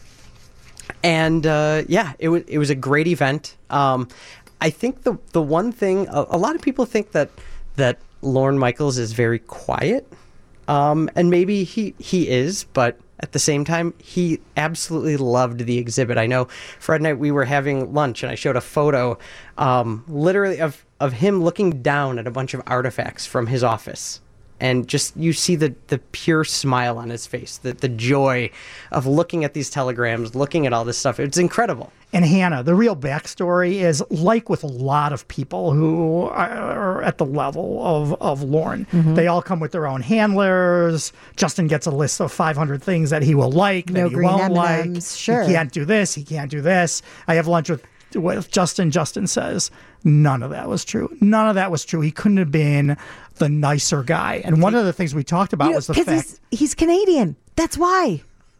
Speaker 11: and uh, yeah, it was it was a great event. Um, I think the the one thing a, a lot of people think that that Lorne Michaels is very quiet, um, and maybe he he is, but at the same time, he absolutely loved the exhibit. I know Fred and I, we were having lunch, and I showed a photo um, literally of, of him looking down at a bunch of artifacts from his office. And just, you see the, the pure smile on his face, the, the joy of looking at these telegrams, looking at all this stuff. It's incredible.
Speaker 3: And Hannah, the real backstory is like with a lot of people who are at the level of, of Lorne. Mm-hmm. They all come with their own handlers. Justin gets a list of five hundred things that he will like,
Speaker 2: no
Speaker 3: that he
Speaker 2: green
Speaker 3: won't
Speaker 2: M and M's,
Speaker 3: like.
Speaker 2: Sure.
Speaker 3: He can't do this, he can't do this. I have lunch with, with Justin. Justin says, none of that was true. None of that was true. He couldn't have been the nicer guy. And one of the things we talked about
Speaker 2: you know,
Speaker 3: was the fact...
Speaker 2: He's, he's Canadian. That's why.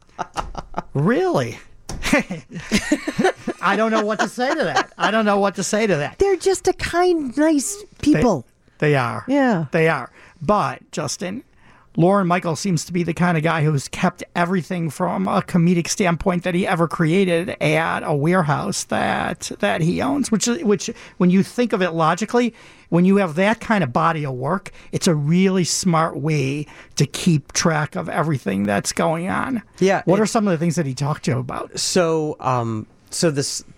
Speaker 3: Really? I don't know what to say to that. I don't know what to say to that.
Speaker 2: They're just a kind, nice people.
Speaker 3: They, they are.
Speaker 2: Yeah.
Speaker 3: They are. But, Justin, Lorne Michaels seems to be the kind of guy who's kept everything from a comedic standpoint that he ever created at a warehouse that that he owns, which, which when you think of it logically, when you have that kind of body of work, it's a really smart way to keep track of everything that's going on.
Speaker 11: Yeah.
Speaker 3: What are some of the things that he talked to you about?
Speaker 11: So, um, so this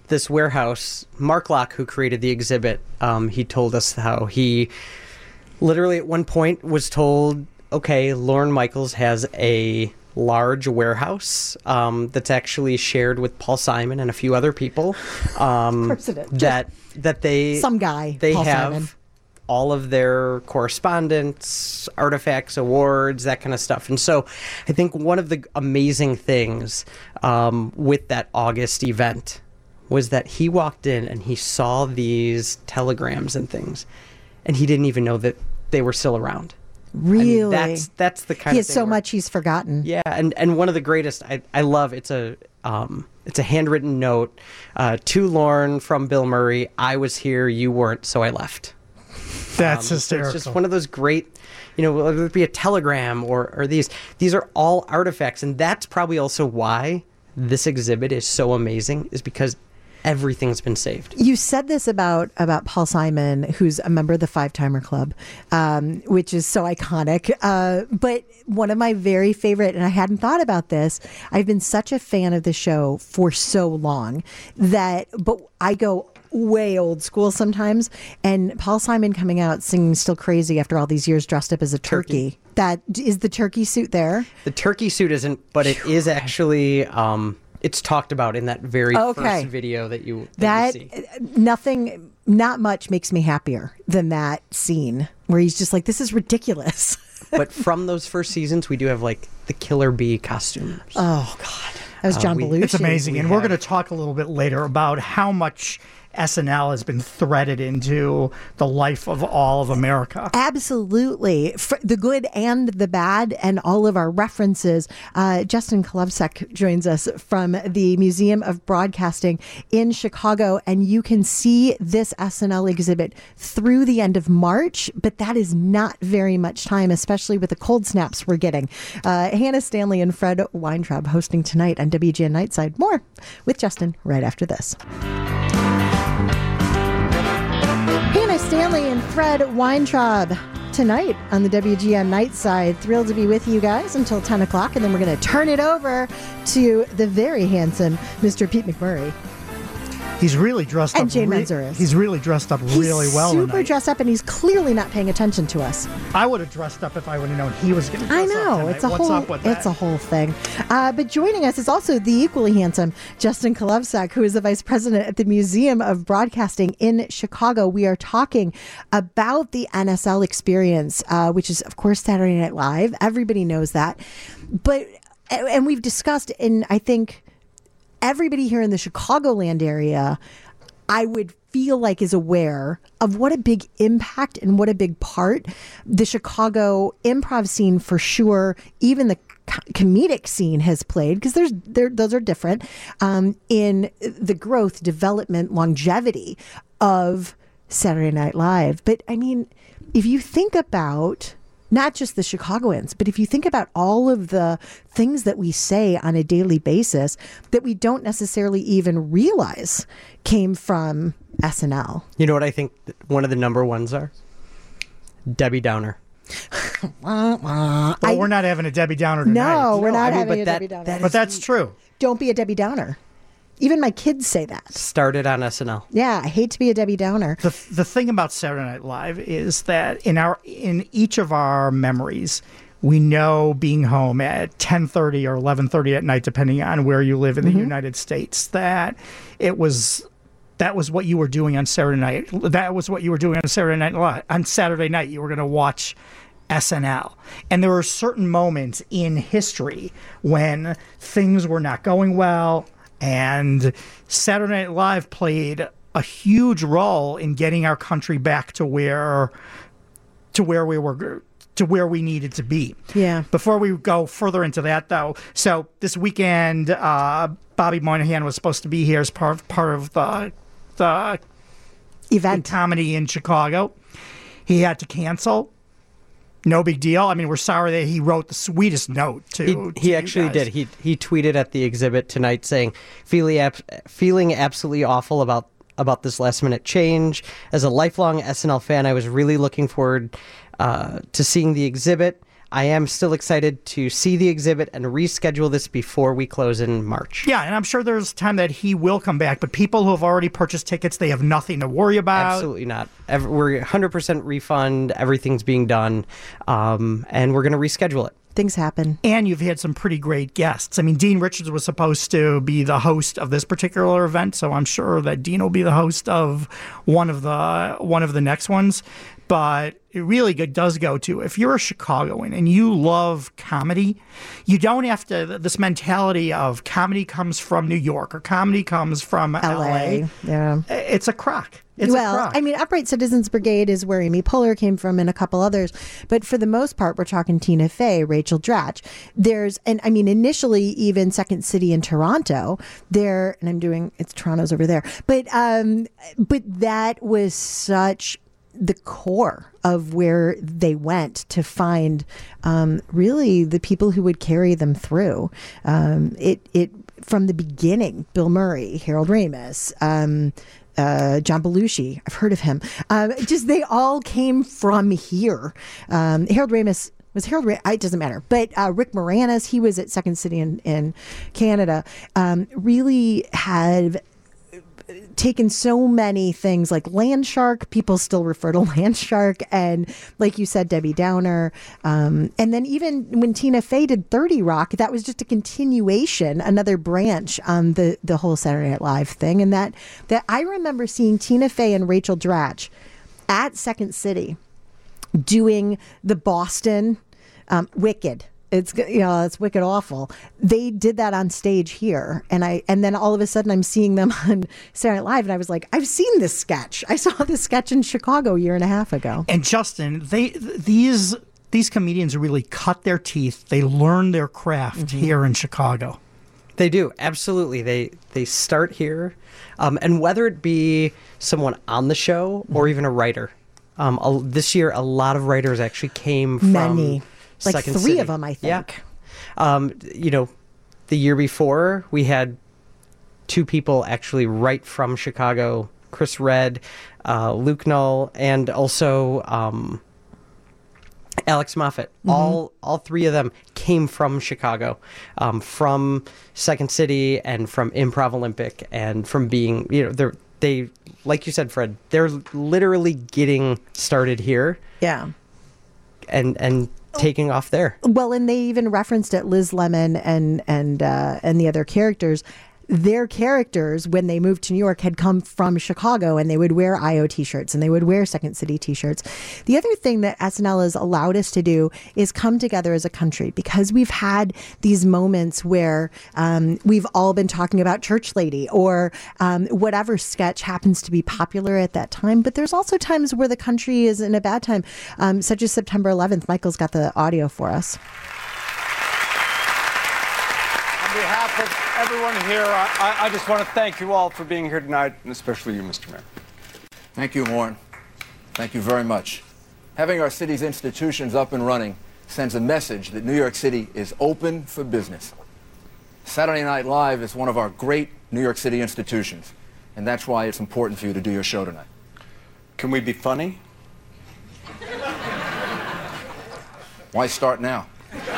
Speaker 11: this warehouse, Mark Locke, who created the exhibit, um, he told us how he literally at one point was told, okay, Lorne Michaels has a large warehouse um, that's actually shared with Paul Simon and a few other people. Um,
Speaker 2: of course it is.
Speaker 11: That, that they...
Speaker 2: Some guy,
Speaker 11: They
Speaker 2: Paul
Speaker 11: have...
Speaker 2: Simon.
Speaker 11: all of their correspondence, artifacts, awards, that kind of stuff. And so I think one of the amazing things um, with that August event was that he walked in and he saw these telegrams and things, and he didn't even know that they were still around.
Speaker 2: Really?
Speaker 11: I mean, that's that's the kind
Speaker 2: he
Speaker 11: of
Speaker 2: has
Speaker 11: thing
Speaker 2: so
Speaker 11: where-
Speaker 2: much he's forgotten.
Speaker 11: Yeah, and, and one of the greatest, I, I love, it's a um, it's a handwritten note uh, to Lorne from Bill Murray. I was here, you weren't, so I left.
Speaker 3: That's
Speaker 11: Um, so
Speaker 3: hysterical.
Speaker 11: it's just one of those great, you know, whether it be a telegram or, or these. These are all artifacts, and that's probably also why this exhibit is so amazing, is because everything's been saved.
Speaker 2: You said this about about Paul Simon, who's a member of the Five Timer Club, um, which is so iconic. Uh, but one of my very favorite, and I hadn't thought about this, I've been such a fan of the show for so long that, but I go way old school sometimes, and Paul Simon coming out singing Still Crazy after all these years dressed up as a turkey. turkey. That is the turkey suit there?
Speaker 11: The turkey suit isn't, but it is actually, um, it's talked about in that very
Speaker 2: Okay.
Speaker 11: first video that you, that
Speaker 2: That
Speaker 11: you see.
Speaker 2: nothing, not much makes me happier than that scene where he's just like, this is ridiculous.
Speaker 11: But from those first seasons, we do have like the Killer Bee costumes.
Speaker 2: Oh God, that was
Speaker 11: Uh,
Speaker 2: John
Speaker 11: we-
Speaker 2: Belushi.
Speaker 3: It's amazing.
Speaker 11: We
Speaker 3: and we're
Speaker 11: have-
Speaker 3: going to talk a little bit later about how much S N L has been threaded into the life of all of America.
Speaker 2: Absolutely. For the good and the bad, and all of our references. Uh, Justin Kolovsek joins us from the Museum of Broadcasting in Chicago, and you can see this S N L exhibit through the end of March, but that is not very much time, especially with the cold snaps we're getting. Uh, Hannah Stanley and Fred Weintraub hosting tonight on W G N Nightside. More with Justin right after this. Hannah Stanley and Fred Weintraub tonight on the W G N Nightside. Thrilled to be with you guys until ten o'clock, and then we're going to turn it over to the very handsome Mister Pete McMurray.
Speaker 3: He's really dressed
Speaker 2: And
Speaker 3: up.
Speaker 2: Jane
Speaker 3: re-
Speaker 2: Manzouris.
Speaker 3: He's really dressed up really
Speaker 2: He's
Speaker 3: well
Speaker 2: super
Speaker 3: tonight.
Speaker 2: dressed up, and he's clearly not paying attention to us.
Speaker 3: I would have dressed up if I would have known he was going to dress
Speaker 2: I
Speaker 3: up
Speaker 2: know
Speaker 3: tonight.
Speaker 2: it's a
Speaker 3: What's
Speaker 2: whole
Speaker 3: up with that?
Speaker 2: it's a whole thing. Uh, but joining us is also the equally handsome Justin Kolovsek, who is the vice president at the Museum of Broadcasting in Chicago. We are talking about the N S L experience, uh, which is of course Saturday Night Live. Everybody knows that, but and we've discussed, and I think everybody here in the Chicagoland area, I would feel like is aware of what a big impact and what a big part the Chicago improv scene, for sure, even the co- comedic scene has played, because there's there those are different um, in the growth, development, longevity of Saturday Night Live. But I mean, if you think about not just the Chicagoans, but if you think about all of the things that we say on a daily basis that we don't necessarily even realize came from S N L.
Speaker 11: You know what I think th- one of the number ones are? Debbie Downer.
Speaker 2: Wah, wah.
Speaker 3: But
Speaker 2: I-
Speaker 3: we're not having a Debbie Downer tonight.
Speaker 2: No, we're
Speaker 11: No,
Speaker 2: not
Speaker 11: I mean,
Speaker 2: having
Speaker 11: but
Speaker 2: a
Speaker 11: that-
Speaker 2: Debbie Downer.
Speaker 11: that
Speaker 3: But that's true.
Speaker 2: Don't be a Debbie Downer. Even my kids say that.
Speaker 11: Started on S N L.
Speaker 2: Yeah, I hate to be a Debbie Downer.
Speaker 3: The the thing about Saturday Night Live is that in our in each of our memories, we know being home at ten thirty or eleven thirty at night, depending on where you live in the United States, that it was that was what you were doing on Saturday night. That was what you were doing on Saturday Night Live. On Saturday night, you were going to watch S N L. And there were certain moments in history when things were not going well, and Saturday Night Live played a huge role in getting our country back to where to where we were to where we needed to be.
Speaker 2: Yeah.
Speaker 3: Before we go further into that, though, so this weekend, uh, Bobby Moynihan was supposed to be here as part part of the the
Speaker 2: Event.
Speaker 3: comedy in Chicago. He had to cancel. No big deal. I mean, we're sorry that he wrote the sweetest note to.
Speaker 11: He,
Speaker 3: to
Speaker 11: he
Speaker 3: you
Speaker 11: actually
Speaker 3: guys.
Speaker 11: did. He he tweeted at the exhibit tonight saying, feeling, ab- feeling absolutely awful about, about this last minute change. As a lifelong S N L fan, I was really looking forward uh, to seeing the exhibit. I am still excited to see the exhibit and reschedule this before we close in March.
Speaker 3: Yeah, and I'm sure there's time that he will come back, but people who have already purchased tickets, they have nothing to worry about.
Speaker 11: Absolutely not. Every, we're one hundred percent refund. Everything's being done, um, and we're going to reschedule it.
Speaker 2: Things happen.
Speaker 3: And you've had some pretty great guests. I mean, Dean Richards was supposed to be the host of this particular event, so I'm sure that Dean will be the host of one of the one of the next ones. But it really good, does go to, if you're a Chicagoan and you love comedy, you don't have to, this mentality of comedy comes from New York or comedy comes from L A.
Speaker 2: L A. Yeah.
Speaker 3: It's a crock. It's
Speaker 2: well,
Speaker 3: a crock.
Speaker 2: I mean, Upright Citizens Brigade is where Amy Poehler came from and a couple others. But for the most part, we're talking Tina Fey, Rachel Dratch. There's, and I mean, initially, even Second City in Toronto, there, and I'm doing, it's Toronto's over there. But, um, but that was such the core of where they went to find um, really the people who would carry them through. Um, it, it, from the beginning, Bill Murray, Harold Ramis, um, Uh, John Belushi, I've heard of him. Um, just they all came from here. Um, Harold Ramis was Harold. Ra- it doesn't matter. But uh, Rick Moranis, he was at Second City in, in Canada. Um, really had taken so many things like Landshark. People still refer to Landshark, and like you said, Debbie Downer. Um, and then even when Tina Fey did thirty Rock, that was just a continuation, another branch on the the whole Saturday Night Live thing. And that that I remember seeing Tina Fey and Rachel Dratch at Second City doing the Boston um, Wicked. It's, you know, it's wicked awful. They did that on stage here, and I and then all of a sudden I'm seeing them on Saturday Night Live, and I was like, I've seen this sketch. I saw this sketch in Chicago a year and a half ago.
Speaker 3: And Justin, they these these comedians really cut their teeth. They learn their craft mm-hmm. here in Chicago.
Speaker 11: They do, absolutely. They they start here, um, and whether it be someone on the show or even a writer. Um, a, this year, a lot of writers actually came from
Speaker 2: Many. Like
Speaker 11: Second
Speaker 2: three
Speaker 11: City.
Speaker 2: of them, I think.
Speaker 11: Yeah. Um, you know, the year before, we had two people actually right from Chicago, Chris Redd, uh, Luke Null, and also um, Alex Moffat. Mm-hmm. All all three of them came from Chicago, um, from Second City and from Improv Olympic, and from being, you know, they're, they, like you said, Fred, they're literally getting started here.
Speaker 2: Yeah.
Speaker 11: And, and, taking off there.
Speaker 2: Well, and they even referenced it, Liz Lemon and and uh, and the other characters. Their characters, when they moved to New York, had come from Chicago, and they would wear I O T-shirts and they would wear Second City T-shirts. The other thing that S N L has allowed us to do is come together as a country, because we've had these moments where um, we've all been talking about Church Lady or um, whatever sketch happens to be popular at that time. But there's also times where the country is in a bad time, um, such as September eleventh. Michael's got the audio for us.
Speaker 12: On behalf of everyone here, I, I just want to thank you all for being here tonight, and especially you, Mister Mayor.
Speaker 13: Thank you, Warren. Thank you very much. Having our city's institutions up and running sends a message that New York City is open for business. Saturday Night Live is one of our great New York City institutions, and that's why it's important for you to do your show tonight.
Speaker 12: Can we be funny?
Speaker 13: Why start now?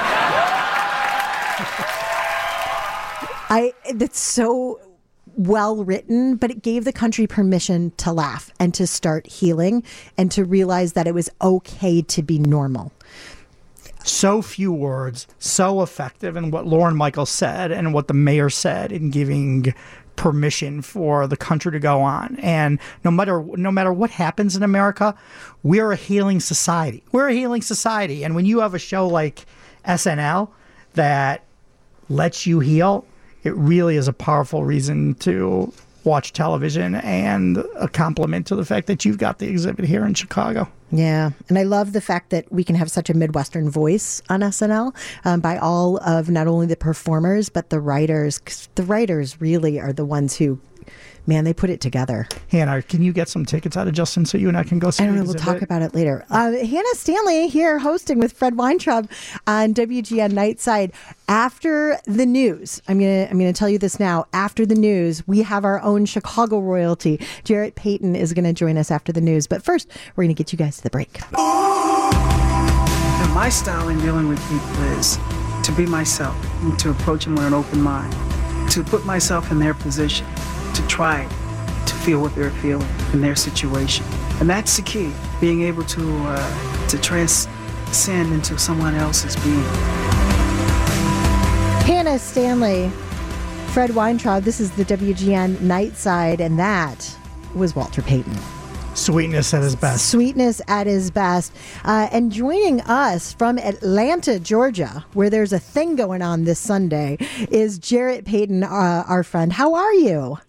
Speaker 2: I that's so well written, but it gave the country permission to laugh and to start healing and to realize that it was okay to be normal.
Speaker 3: So few words, so effective in what Lauren Michaels said and what the mayor said in giving permission for the country to go on. And no matter no matter what happens in America, we're a healing society. We're a healing society. And when you have a show like S N L that lets you heal, it really is a powerful reason to watch television, and a compliment to the fact that you've got the exhibit here in Chicago.
Speaker 2: Yeah, and I love the fact that we can have such a Midwestern voice on S N L um, by all of not only the performers, but the writers. 'Cause the writers really are the ones who, man, they put it together.
Speaker 3: Hannah, can you get some tickets out of Justin so you and I can go see
Speaker 2: I don't
Speaker 3: the
Speaker 2: know, we'll
Speaker 3: exhibit?
Speaker 2: talk about it later. Uh, Hannah Stanley here hosting with Fred Weintraub on W G N Nightside. After the news, I'm going to I'm gonna tell you this now. After the news, we have our own Chicago royalty. Jarrett Payton is going to join us after the news. But first, we're going to get you guys to the break.
Speaker 14: My my style in dealing with people is to be myself, and to approach them with an open mind, to put myself in their position, to try to feel what they're feeling in their situation. And that's the key, being able to uh, to transcend into someone else's being.
Speaker 2: Hannah Stanley, Fred Weintraub, this is the W G N Nightside, and that was Walter Payton.
Speaker 3: Sweetness at his best.
Speaker 2: Sweetness at his best. Uh, and joining us from Atlanta, Georgia, where there's a thing going on this Sunday, is Jarrett Payton, uh, our friend. How are you?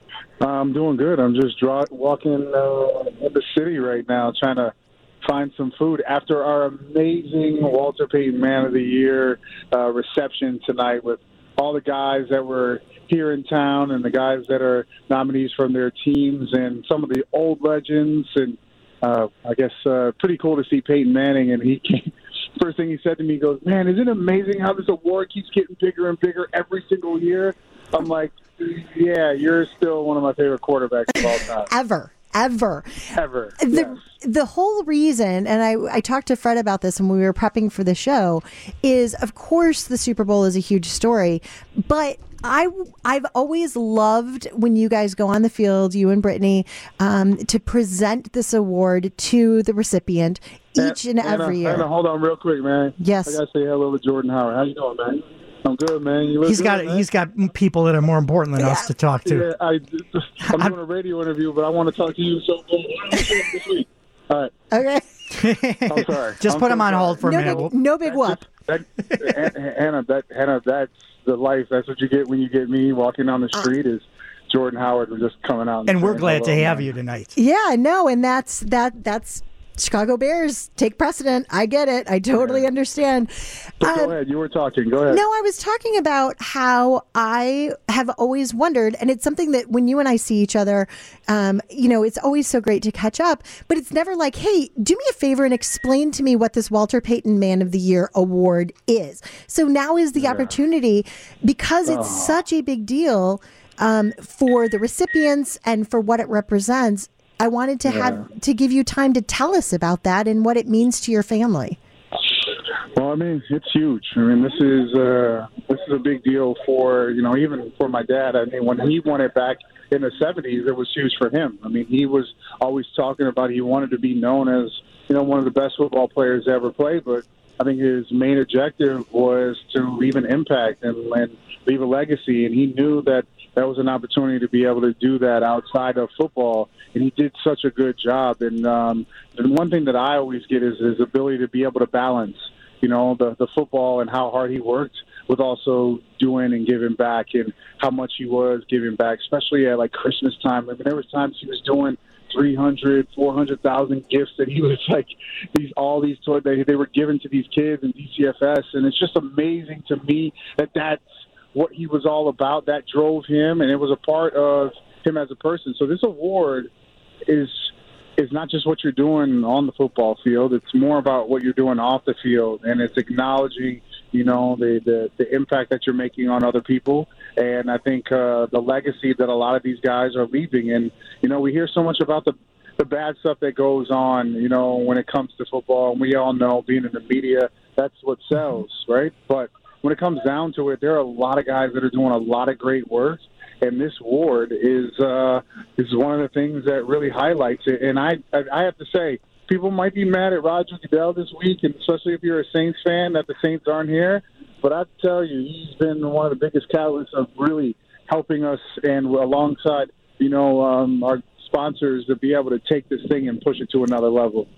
Speaker 15: I'm doing good. I'm just draw- walking uh, in the city right now, trying to find some food after our amazing Walter Payton Man of the Year uh, reception tonight with all the guys that were here in town and the guys that are nominees from their teams and some of the old legends. And uh, I guess uh, pretty cool to see Peyton Manning. And he came, first thing he said to me, he goes, "Man, isn't it amazing how this award keeps getting bigger and bigger every single year?" I'm like, "Yeah, you're still one of my favorite quarterbacks of all time."
Speaker 2: Ever. Ever.
Speaker 15: Ever.
Speaker 2: The,
Speaker 15: yes.
Speaker 2: the whole reason, and I, I talked to Fred about this when we were prepping for the show, is, of course, the Super Bowl is a huge story, but I, I've always loved when you guys go on the field, you and Brittany, um, to present this award to the recipient each and, and every
Speaker 15: Anna,
Speaker 2: year.
Speaker 15: Anna, hold on real quick, man.
Speaker 2: Yes.
Speaker 15: I got to say hello to Jordan Howard. How you doing, man? I'm good, man. You look
Speaker 3: He's
Speaker 15: good,
Speaker 3: got
Speaker 15: man.
Speaker 3: he's got people that are more important than us to talk to.
Speaker 15: Yeah, I, I'm doing a radio interview, but I want to talk to you. So, what are you doing this week? All right.
Speaker 2: Okay.
Speaker 15: I'm sorry.
Speaker 3: Just
Speaker 15: I'm
Speaker 3: put
Speaker 15: so
Speaker 3: him on
Speaker 15: sorry.
Speaker 3: hold for a
Speaker 2: no
Speaker 3: minute.
Speaker 2: Big, no big whoop.
Speaker 15: That, Hannah, that, Hannah, that's the life. That's what you get when you get me walking down the street. Is Jordan Howard was just coming out, and,
Speaker 3: And we're
Speaker 15: saying
Speaker 3: glad to
Speaker 15: hello,
Speaker 3: have
Speaker 15: man.
Speaker 3: you tonight.
Speaker 2: Yeah, no, and that's that. That's Chicago Bears take precedent. I get it. I totally
Speaker 15: Yeah.
Speaker 2: understand.
Speaker 15: But
Speaker 2: Um,
Speaker 15: go ahead. You were talking. Go ahead.
Speaker 2: No, I was talking about how I have always wondered, and it's something that when you and I see each other, um, you know, it's always so great to catch up, but it's never like, hey, do me a favor and explain to me what this Walter Payton Man of the Year award is. So now is the
Speaker 16: Yeah.
Speaker 2: opportunity, because it's
Speaker 16: Oh.
Speaker 2: such a big deal um, for the recipients and for what it represents. I wanted to
Speaker 15: Yeah.
Speaker 2: have to give you time to tell us about that and what it means to your family.
Speaker 15: Well, I mean, it's huge. I mean, this is uh, this is a big deal for, you know, even for my dad. I mean, when he won it back in the seventies, it was huge for him. I mean, he was always talking about he wanted to be known as, you know, one of the best football players to ever play. But I think his main objective was to leave an impact and, and leave a legacy. And he knew that that was an opportunity to be able to do that outside of football. And he did such a good job. And um, the one thing that I always get is his ability to be able to balance, you know, the, the football and how hard he worked with also doing and giving back and how much he was giving back, especially at like Christmas time. I mean, there was times he was doing three hundred, four hundred thousand gifts that he was like, these, all these toys they, they were giving to these kids in D C F S. And it's just amazing to me that that's what he was all about. That drove him, and it was a part of him as a person. So this award is is not just what you're doing on the football field. It's more about what you're doing off the field, and it's acknowledging, you know, the the, the impact that you're making on other people. And I think uh, the legacy that a lot of these guys are leaving. And, you know, we hear so much about the the bad stuff that goes on, you know, when it comes to football. And we all know, being in the media, that's what sells, right? But when it comes down to it, there are a lot of guys that are doing a lot of great work. And this award is uh, is one of the things that really highlights it. And I I have to say, people might be mad at Roger Goodell this week, and especially if you're a Saints fan, that the Saints aren't here. But I tell you, he's been one of the biggest catalysts of really helping us, and alongside, you know, um, our sponsors, to be able to take this thing and push it to another level.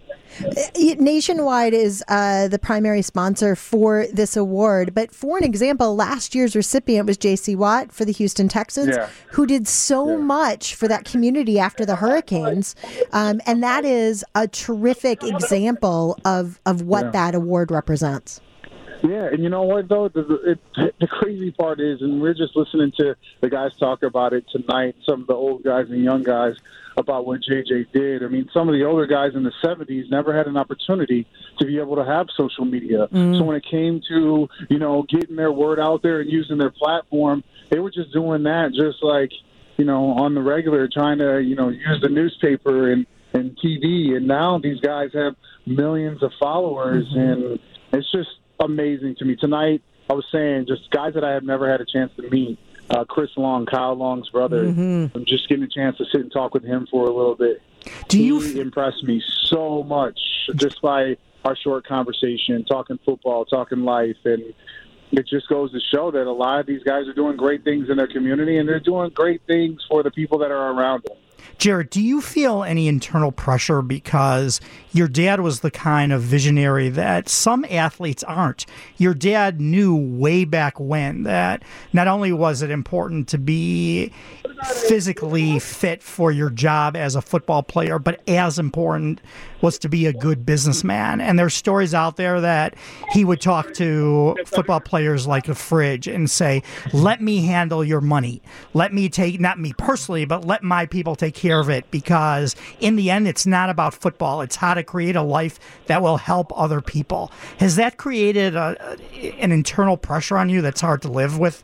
Speaker 2: Nationwide is uh, the primary sponsor for this award. But for an example, last year's recipient was J C Watt for the Houston Texans,
Speaker 16: Yeah.
Speaker 2: who did so much for that community after the hurricanes. Um, and that is a terrific example of, of what
Speaker 15: Yeah.
Speaker 2: that award represents.
Speaker 15: Yeah, and you know what, though? The, it, the crazy part is, and we're just listening to the guys talk about it tonight, some of the old guys and young guys, about what J J did. I mean, some of the older guys in the seventies never had an opportunity to be able to have social media.
Speaker 16: Mm.
Speaker 15: So when it came to, you know, getting their word out there and using their platform, they were just doing that just like, you know, on the regular, trying to, you know, use the newspaper and, and T V, and now these guys have millions of followers, mm-hmm. and it's just amazing to me. Tonight, I was saying, just guys that I have never had a chance to meet, uh, Chris Long, Kyle Long's brother,
Speaker 2: Mm-hmm.
Speaker 15: I'm just getting a chance to sit and talk with him for a little bit.
Speaker 3: Do you
Speaker 15: he impressed me so much just by our short conversation, talking football, talking life, and it just goes to show that a lot of these guys are doing great things in their community, and they're doing great things for the people that are around them.
Speaker 3: Jared, do you feel any internal pressure because your dad was the kind of visionary that some athletes aren't? Your dad knew way back when that not only was it important to be physically fit for your job as a football player, but as important was to be a good businessman. And there's stories out there that he would talk to football players like a fridge and say, let me handle your money. Let me take, not me personally, but let my people take care of it, because in the end, it's not about football. It's how to create a life that will help other people. Has that created a, an internal pressure on you that's hard to live with?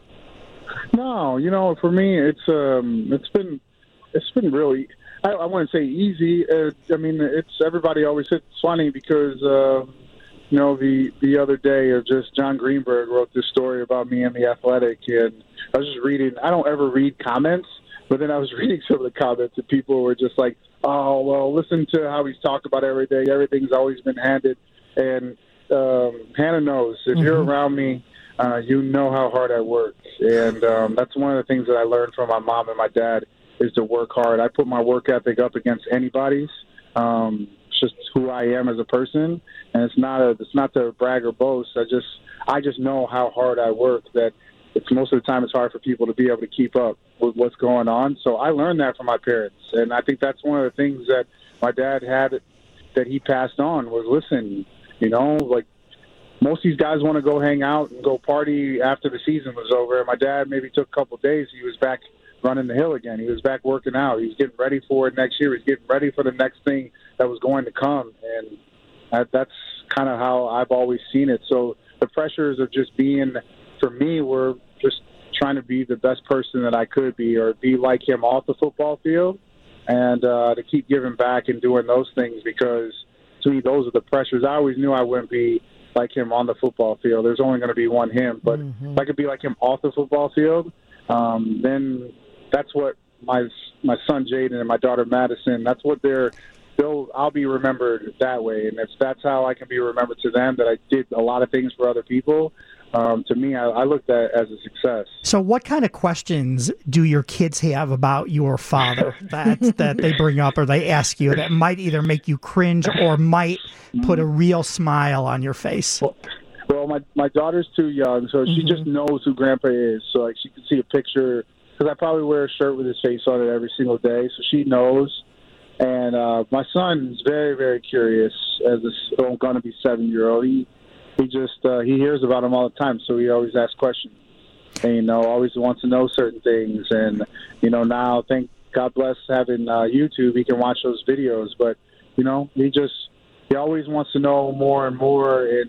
Speaker 15: No, you know, for me, it's um, it's been it's been really. I, I wouldn't say easy. Uh, I mean, it's everybody always says it's funny because uh, you know the the other day, or just John Greenberg wrote this story about me and the Athletic, and I was just reading. I don't ever read comments, but then I was reading some of the comments, and people were just like, "Oh, well, listen to how he's talked about everything. Everything's always been handed." And um, Hannah knows if mm-hmm. you're around me. Uh, you know how hard I work, and um, that's one of the things that I learned from my mom and my dad is to work hard. I put my work ethic up against anybody's. Um, it's just who I am as a person, and it's not a, it's not to brag or boast. I just I just know how hard I work. That it's most of the time it's hard for people to be able to keep up with what's going on. So I learned that from my parents, and I think that's one of the things that my dad had that he passed on was listen, you know, like. Most of these guys want to go hang out and go party after the season was over. And my dad maybe took a couple of days. He was back running the hill again. He was back working out. He was getting ready for it next year. He was getting ready for the next thing that was going to come. And that, that's kind of how I've always seen it. So the pressures of just being, for me, were just trying to be the best person that I could be, or be like him off the football field, and uh, to keep giving back and doing those things, because to me, those are the pressures. I always knew I wouldn't be like him on the football field. There's only going to be one him. But mm-hmm. if I could be like him off the football field, um, then that's what my my son Jaden and my daughter Madison, that's what they're, they'll, I'll be remembered that way. And if that's how I can be remembered to them, that I did a lot of things for other people, um, to me, I, I look at that as a success.
Speaker 3: So what kind of questions do your kids have about your father that that they bring up or they ask you that might either make you cringe or might put a real smile on your face?
Speaker 15: Well, well my, my daughter's too young, so she mm-hmm. just knows who Grandpa is. So like she can see a picture, because I probably wear a shirt with his face on it every single day, so she knows. And uh, my son's very, very curious as a going to be seven-year-old. He he just uh, he hears about him all the time, so he always asks questions. And, you know, always wants to know certain things. And, you know, now, thank God bless having uh, YouTube, he can watch those videos. But, you know, he just, he always wants to know more and more. And,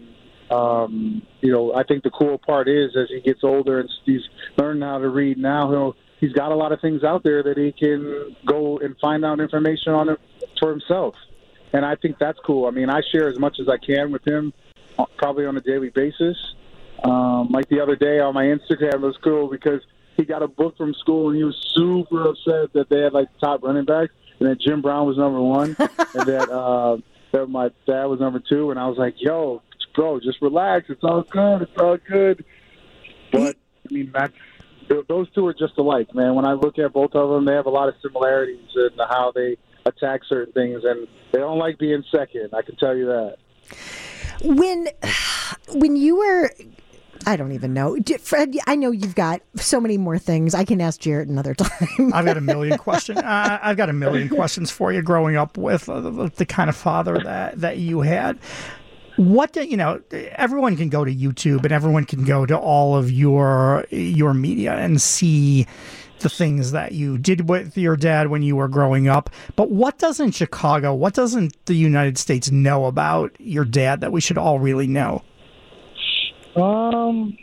Speaker 15: um, you know, I think the cool part is as he gets older and he's learning how to read now, he'll, he's got a lot of things out there that he can go and find out information on it for himself. And I think that's cool. I mean, I share as much as I can with him, probably on a daily basis. Um, like the other day on my Instagram, it was cool because he got a book from school and he was super upset that they had like top running backs and that Jim Brown was number one and that, uh, that my dad was number two. And I was like, yo, bro, just relax. It's all good. It's all good. But, I mean, that's, those two are just alike, man. When I look at both of them, they have a lot of similarities in how they attack certain things, and they don't like being second. I can tell you that.
Speaker 2: When, when you were, I don't even know, Fred. I know you've got so many more things. I can ask Jarrett another time.
Speaker 3: I've got a million questions. Uh, I've got a million questions for you. Growing up with uh, the, the kind of father that that you had. What do, you know, everyone can go to YouTube and everyone can go to all of your your media and see the things that you did with your dad when you were growing up. But what doesn't Chicago, what doesn't the United States know about your dad that we should all really know?
Speaker 15: Um,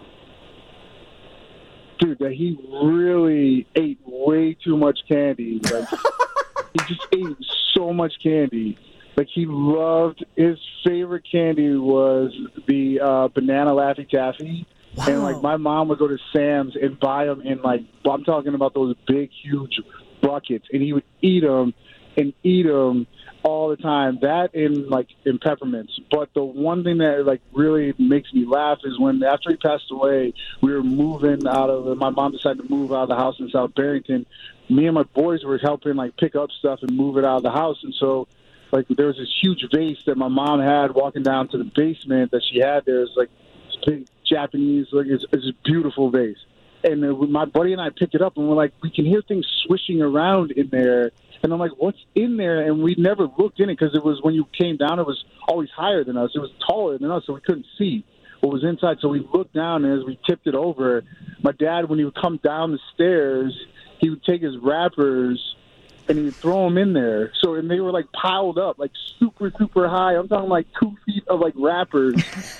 Speaker 15: dude, that he really ate way too much candy. Like, he just ate so much candy. Like, he loved, his favorite candy was the uh, banana Laffy Taffy. Wow. And, like, my mom would go to Sam's and buy them in, like, I'm talking about those big, huge buckets. And he would eat them and eat them all the time. That and, like, in peppermints. But the one thing that, like, really makes me laugh is when, after he passed away, we were moving out of, my mom decided to move out of the house in South Barrington. Me and my boys were helping, like, pick up stuff and move it out of the house. And so, like, there was this huge vase that my mom had walking down to the basement that she had there. It was, like, this big Japanese, like, it's, it's a beautiful vase. And uh, my buddy and I picked it up, and we're like, we can hear things swishing around in there. And I'm like, what's in there? And we never looked in it because it was, when you came down, it was always higher than us. It was taller than us, so we couldn't see what was inside. So we looked down, and as we tipped it over, my dad, when he would come down the stairs, he would take his wrappers and he would throw them in there. So, and they were, like, piled up, like, super, super high. I'm talking, like, two feet of, like, wrappers.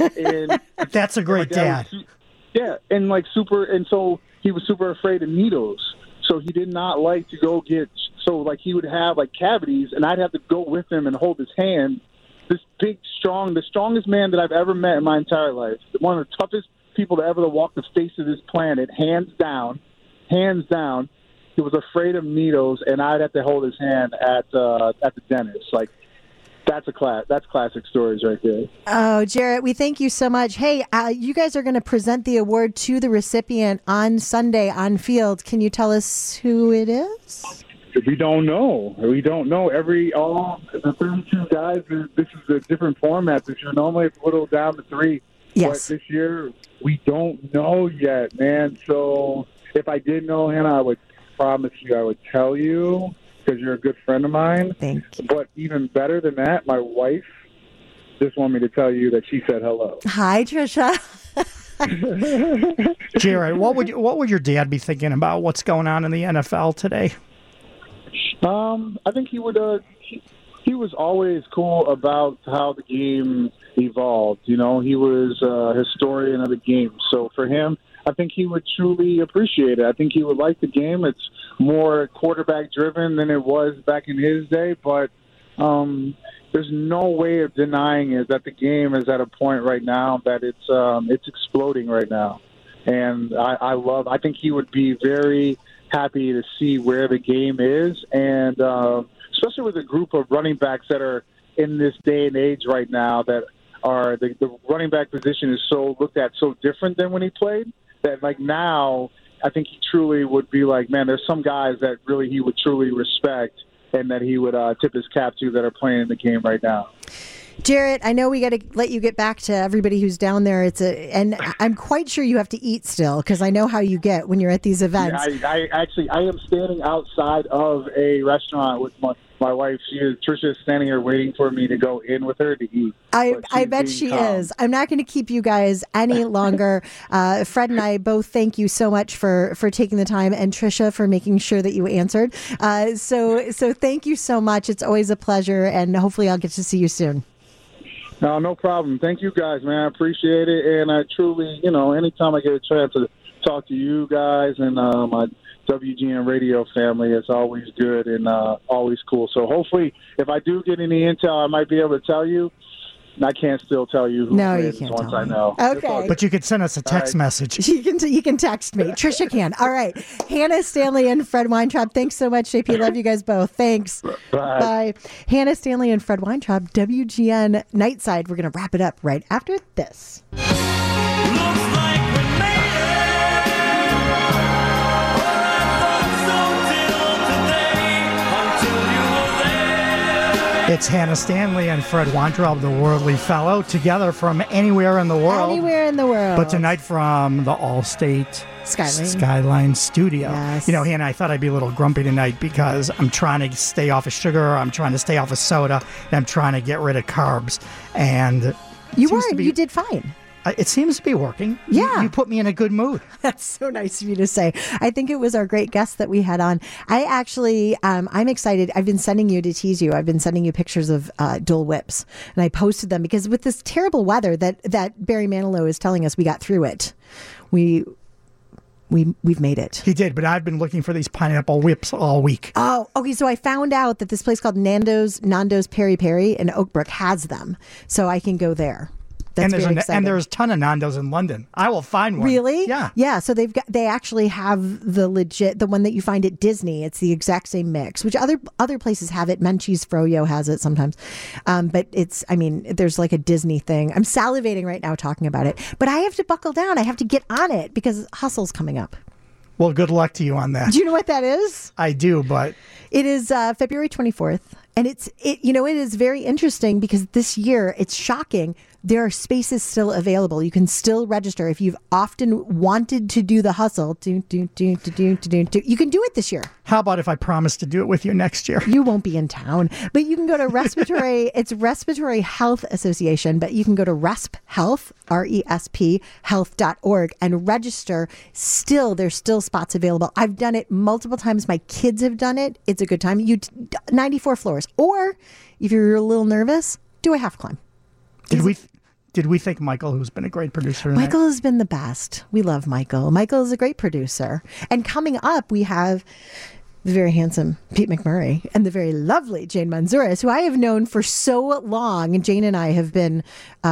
Speaker 15: And
Speaker 3: that's a great dad.
Speaker 15: dad. Was, yeah, and, like, super, and so he was super afraid of needles. So he did not like to go get, so, like, he would have, like, cavities, and I'd have to go with him and hold his hand. This big, strong, the strongest man that I've ever met in my entire life, one of the toughest people to ever walk the face of this planet, hands down, hands down. He was afraid of needles, and I'd have to hold his hand at uh, at the dentist. Like, that's a class. That's classic stories right there.
Speaker 2: Oh, Jarrett, we thank you so much. Hey, uh, you guys are going to present the award to the recipient on Sunday on field. Can you tell us who it is?
Speaker 15: We don't know. We don't know. Every all the thirty-two guys. This is a different format this year. Normally, it's a little down to three.
Speaker 2: Yes.
Speaker 15: But this year, we don't know yet, man. So if I did know, Hannah, I would promise you I would tell you, because you're a good friend of mine.
Speaker 2: Thank you.
Speaker 15: But even better than that, my wife just wanted me to tell you that she said hello.
Speaker 2: Hi, Trisha.
Speaker 3: Jared, what would you, what would your dad be thinking about what's going on in the N F L today?
Speaker 15: Um, I think he would. Uh, he, he was always cool about how the game evolved. You know, he was a historian of the game. So for him, I think he would truly appreciate it. I think he would like the game. It's more quarterback driven than it was back in his day, but um, there's no way of denying it that the game is at a point right now that it's um, it's exploding right now. And I, I love. I think he would be very happy to see where the game is, and uh, especially with a group of running backs that are in this day and age right now that are the, the running back position is so looked at so different than when he played. That, like, now, I think he truly would be like, man, there's some guys that really he would truly respect and that he would uh, tip his cap to that are playing in the game right now.
Speaker 2: Jarrett, I know we got to let you get back to everybody who's down there. It's a, and I'm quite sure you have to eat still, because I know how you get when you're at these events.
Speaker 15: Yeah, I, I actually, I am standing outside of a restaurant with my, my wife. She is, Trisha is standing here waiting for me to go in with her to eat.
Speaker 2: I, I bet she
Speaker 15: calm.
Speaker 2: is. I'm not going to keep you guys any longer. uh, Fred and I both thank you so much for, for taking the time, and Trisha for making sure that you answered. Uh, so, so thank you so much. It's always a pleasure, and hopefully I'll get to see you soon.
Speaker 15: No, no problem. Thank you guys, man. I appreciate it. And I truly, you know, anytime I get a chance to talk to you guys and uh, my W G N radio family, it's always good and uh, always cool. So hopefully, if I do get any intel, I might be able to tell you. I can't still tell you who
Speaker 2: no,
Speaker 15: it
Speaker 2: you
Speaker 15: is
Speaker 2: can't
Speaker 15: once
Speaker 2: tell
Speaker 15: I
Speaker 2: me.
Speaker 15: know.
Speaker 2: Okay.
Speaker 3: But you could send us a text
Speaker 15: All right.
Speaker 3: message.
Speaker 2: You can, t- you can text me. Trisha can. All right. Hannah Stanley and Fred Weintraub. Thanks so much, J P. Love you guys both. Thanks.
Speaker 15: Bye.
Speaker 2: Bye. Hannah Stanley and Fred Weintraub, W G N Nightside. We're going to wrap it up right after this.
Speaker 3: It's Hannah Stanley and Fred Weintraub, the Worldly Fellow, together from anywhere in the world.
Speaker 2: Anywhere in the world.
Speaker 3: But tonight from the Allstate
Speaker 2: Skyline,
Speaker 3: Skyline Studio.
Speaker 2: Yes.
Speaker 3: You know, Hannah, I thought I'd be a little grumpy tonight because I'm trying to stay off of sugar, I'm trying to stay off of soda, and I'm trying to get rid of carbs. And
Speaker 2: you weren't. You did fine.
Speaker 3: It seems to be working.
Speaker 2: Yeah.
Speaker 3: You, you put me in a good mood.
Speaker 2: That's so nice of you to say. I think it was our great guest that we had on. I actually, um, I'm excited. I've been sending you to tease you. I've been sending you pictures of uh, Dole Whips, and I posted them because with this terrible weather that, that Barry Manilow is telling us, we got through it. We... We we've made it.
Speaker 3: He did, but I've been looking for these pineapple whips all week.
Speaker 2: Oh, okay. So I found out that this place called Nando's Nando's Peri Peri in Oak Brook has them, so I can go there. That's
Speaker 3: and there's
Speaker 2: very
Speaker 3: a,
Speaker 2: exciting.
Speaker 3: and there's a ton of Nando's in London. I will find one.
Speaker 2: Really?
Speaker 3: Yeah.
Speaker 2: Yeah. So they've got they actually have the legit the one that you find at Disney. It's the exact same mix, which other other places have it. Menchie's Froyo has it sometimes, um, but it's I mean there's like a Disney thing. I'm salivating right now talking about it, but I have to buckle down. I have to get on it because Hustle's coming up.
Speaker 3: Well, good luck to you on that.
Speaker 2: Do you know what that is?
Speaker 3: I do, but
Speaker 2: it is uh, February twenty-fourth, and it's it. You know, it is very interesting because this year it's shocking. There are spaces still available. You can still register if you've often wanted to do the hustle. Do do do do do do do. You can do it this year.
Speaker 3: How about if I promise to do it with you next year?
Speaker 2: You won't be in town, but you can go to Respiratory. It's Respiratory Health Association, but you can go to Resp Health, R E S P health dot org, and register. Still, there's still spots available. I've done it multiple times. My kids have done it. It's a good time. You ninety-four floors, or if you're a little nervous, do a half climb.
Speaker 3: Did we did we think Michael, who's been a great producer? Tonight?
Speaker 2: Michael has been the best. We love Michael. Michael is a great producer. And coming up, we have the very handsome Pete McMurray and the very lovely Jane Manzouras, who I have known for so long. And Jane and I have been,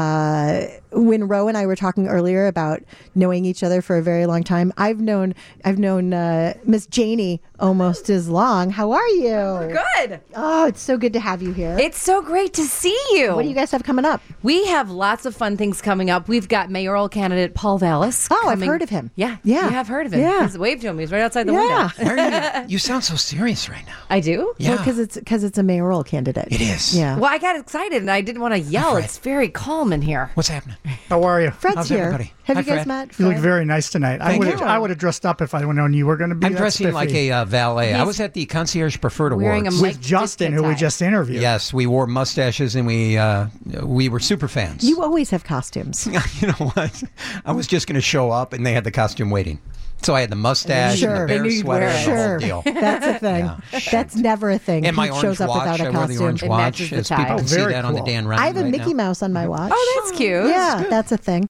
Speaker 2: uh, when Ro and I were talking earlier about knowing each other for a very long time, I've known I've known uh, Miss Janie almost as long. How are you?
Speaker 16: We're good.
Speaker 2: Oh, it's so good to have you here.
Speaker 16: It's so great to see you.
Speaker 2: What do you guys have coming up?
Speaker 16: We have lots of fun things coming up. We've got mayoral candidate Paul Vallis.
Speaker 2: Oh,
Speaker 16: coming.
Speaker 2: I've heard of him.
Speaker 16: Yeah,
Speaker 2: yeah,
Speaker 16: you have heard of him.
Speaker 2: Yeah,
Speaker 16: He's waved to him. He's right outside the
Speaker 2: yeah.
Speaker 16: window.
Speaker 17: Why are you, you sound so serious right now.
Speaker 16: I do?
Speaker 17: Yeah.
Speaker 2: because it's because it's a mayoral candidate.
Speaker 17: It is.
Speaker 2: Yeah.
Speaker 16: Well, I got excited and I didn't want to yell. It's very calm in here.
Speaker 17: What's happening?
Speaker 3: How are you?
Speaker 2: Fred's
Speaker 17: How's
Speaker 2: here.
Speaker 17: everybody?
Speaker 2: Have
Speaker 17: Hi,
Speaker 2: you guys
Speaker 17: Fred.
Speaker 2: met?
Speaker 3: You look
Speaker 2: Fred?
Speaker 3: very nice tonight. I
Speaker 17: Thank
Speaker 3: would have
Speaker 17: you.
Speaker 3: I would have dressed up if I would have known you were going to be.
Speaker 17: I'm
Speaker 3: that
Speaker 17: dressing
Speaker 3: spiffy.
Speaker 17: like a uh, valet. I
Speaker 2: He's
Speaker 17: was at the Concierge Preferred
Speaker 16: wearing
Speaker 17: Awards
Speaker 16: a
Speaker 3: with Justin, who we just interviewed.
Speaker 17: Yes, we wore mustaches and we uh, we were super fans.
Speaker 2: You always have costumes.
Speaker 17: You know what? I was just going to show up, and they had the costume waiting. So I had the mustache
Speaker 2: Sure.
Speaker 17: and the
Speaker 2: They
Speaker 17: bear
Speaker 2: knew you'd
Speaker 17: sweater
Speaker 2: wear
Speaker 17: and
Speaker 2: it.
Speaker 17: the
Speaker 2: Sure.
Speaker 17: whole deal.
Speaker 2: That's a thing.
Speaker 17: Yeah.
Speaker 2: That's never a thing.
Speaker 17: And my
Speaker 2: He
Speaker 17: orange
Speaker 2: shows up
Speaker 17: watch.
Speaker 2: without a
Speaker 17: I wore the
Speaker 2: costume.
Speaker 17: orange
Speaker 16: It
Speaker 17: watch,
Speaker 16: matches the
Speaker 17: as people
Speaker 16: tie.
Speaker 17: can
Speaker 3: Oh,
Speaker 17: see
Speaker 3: very
Speaker 17: that on the
Speaker 3: cool.
Speaker 17: Dan Ryan
Speaker 2: I have a
Speaker 17: right
Speaker 2: Mickey
Speaker 17: now.
Speaker 2: Mouse on my watch.
Speaker 16: Oh, that's cute.
Speaker 2: Yeah, that's a thing.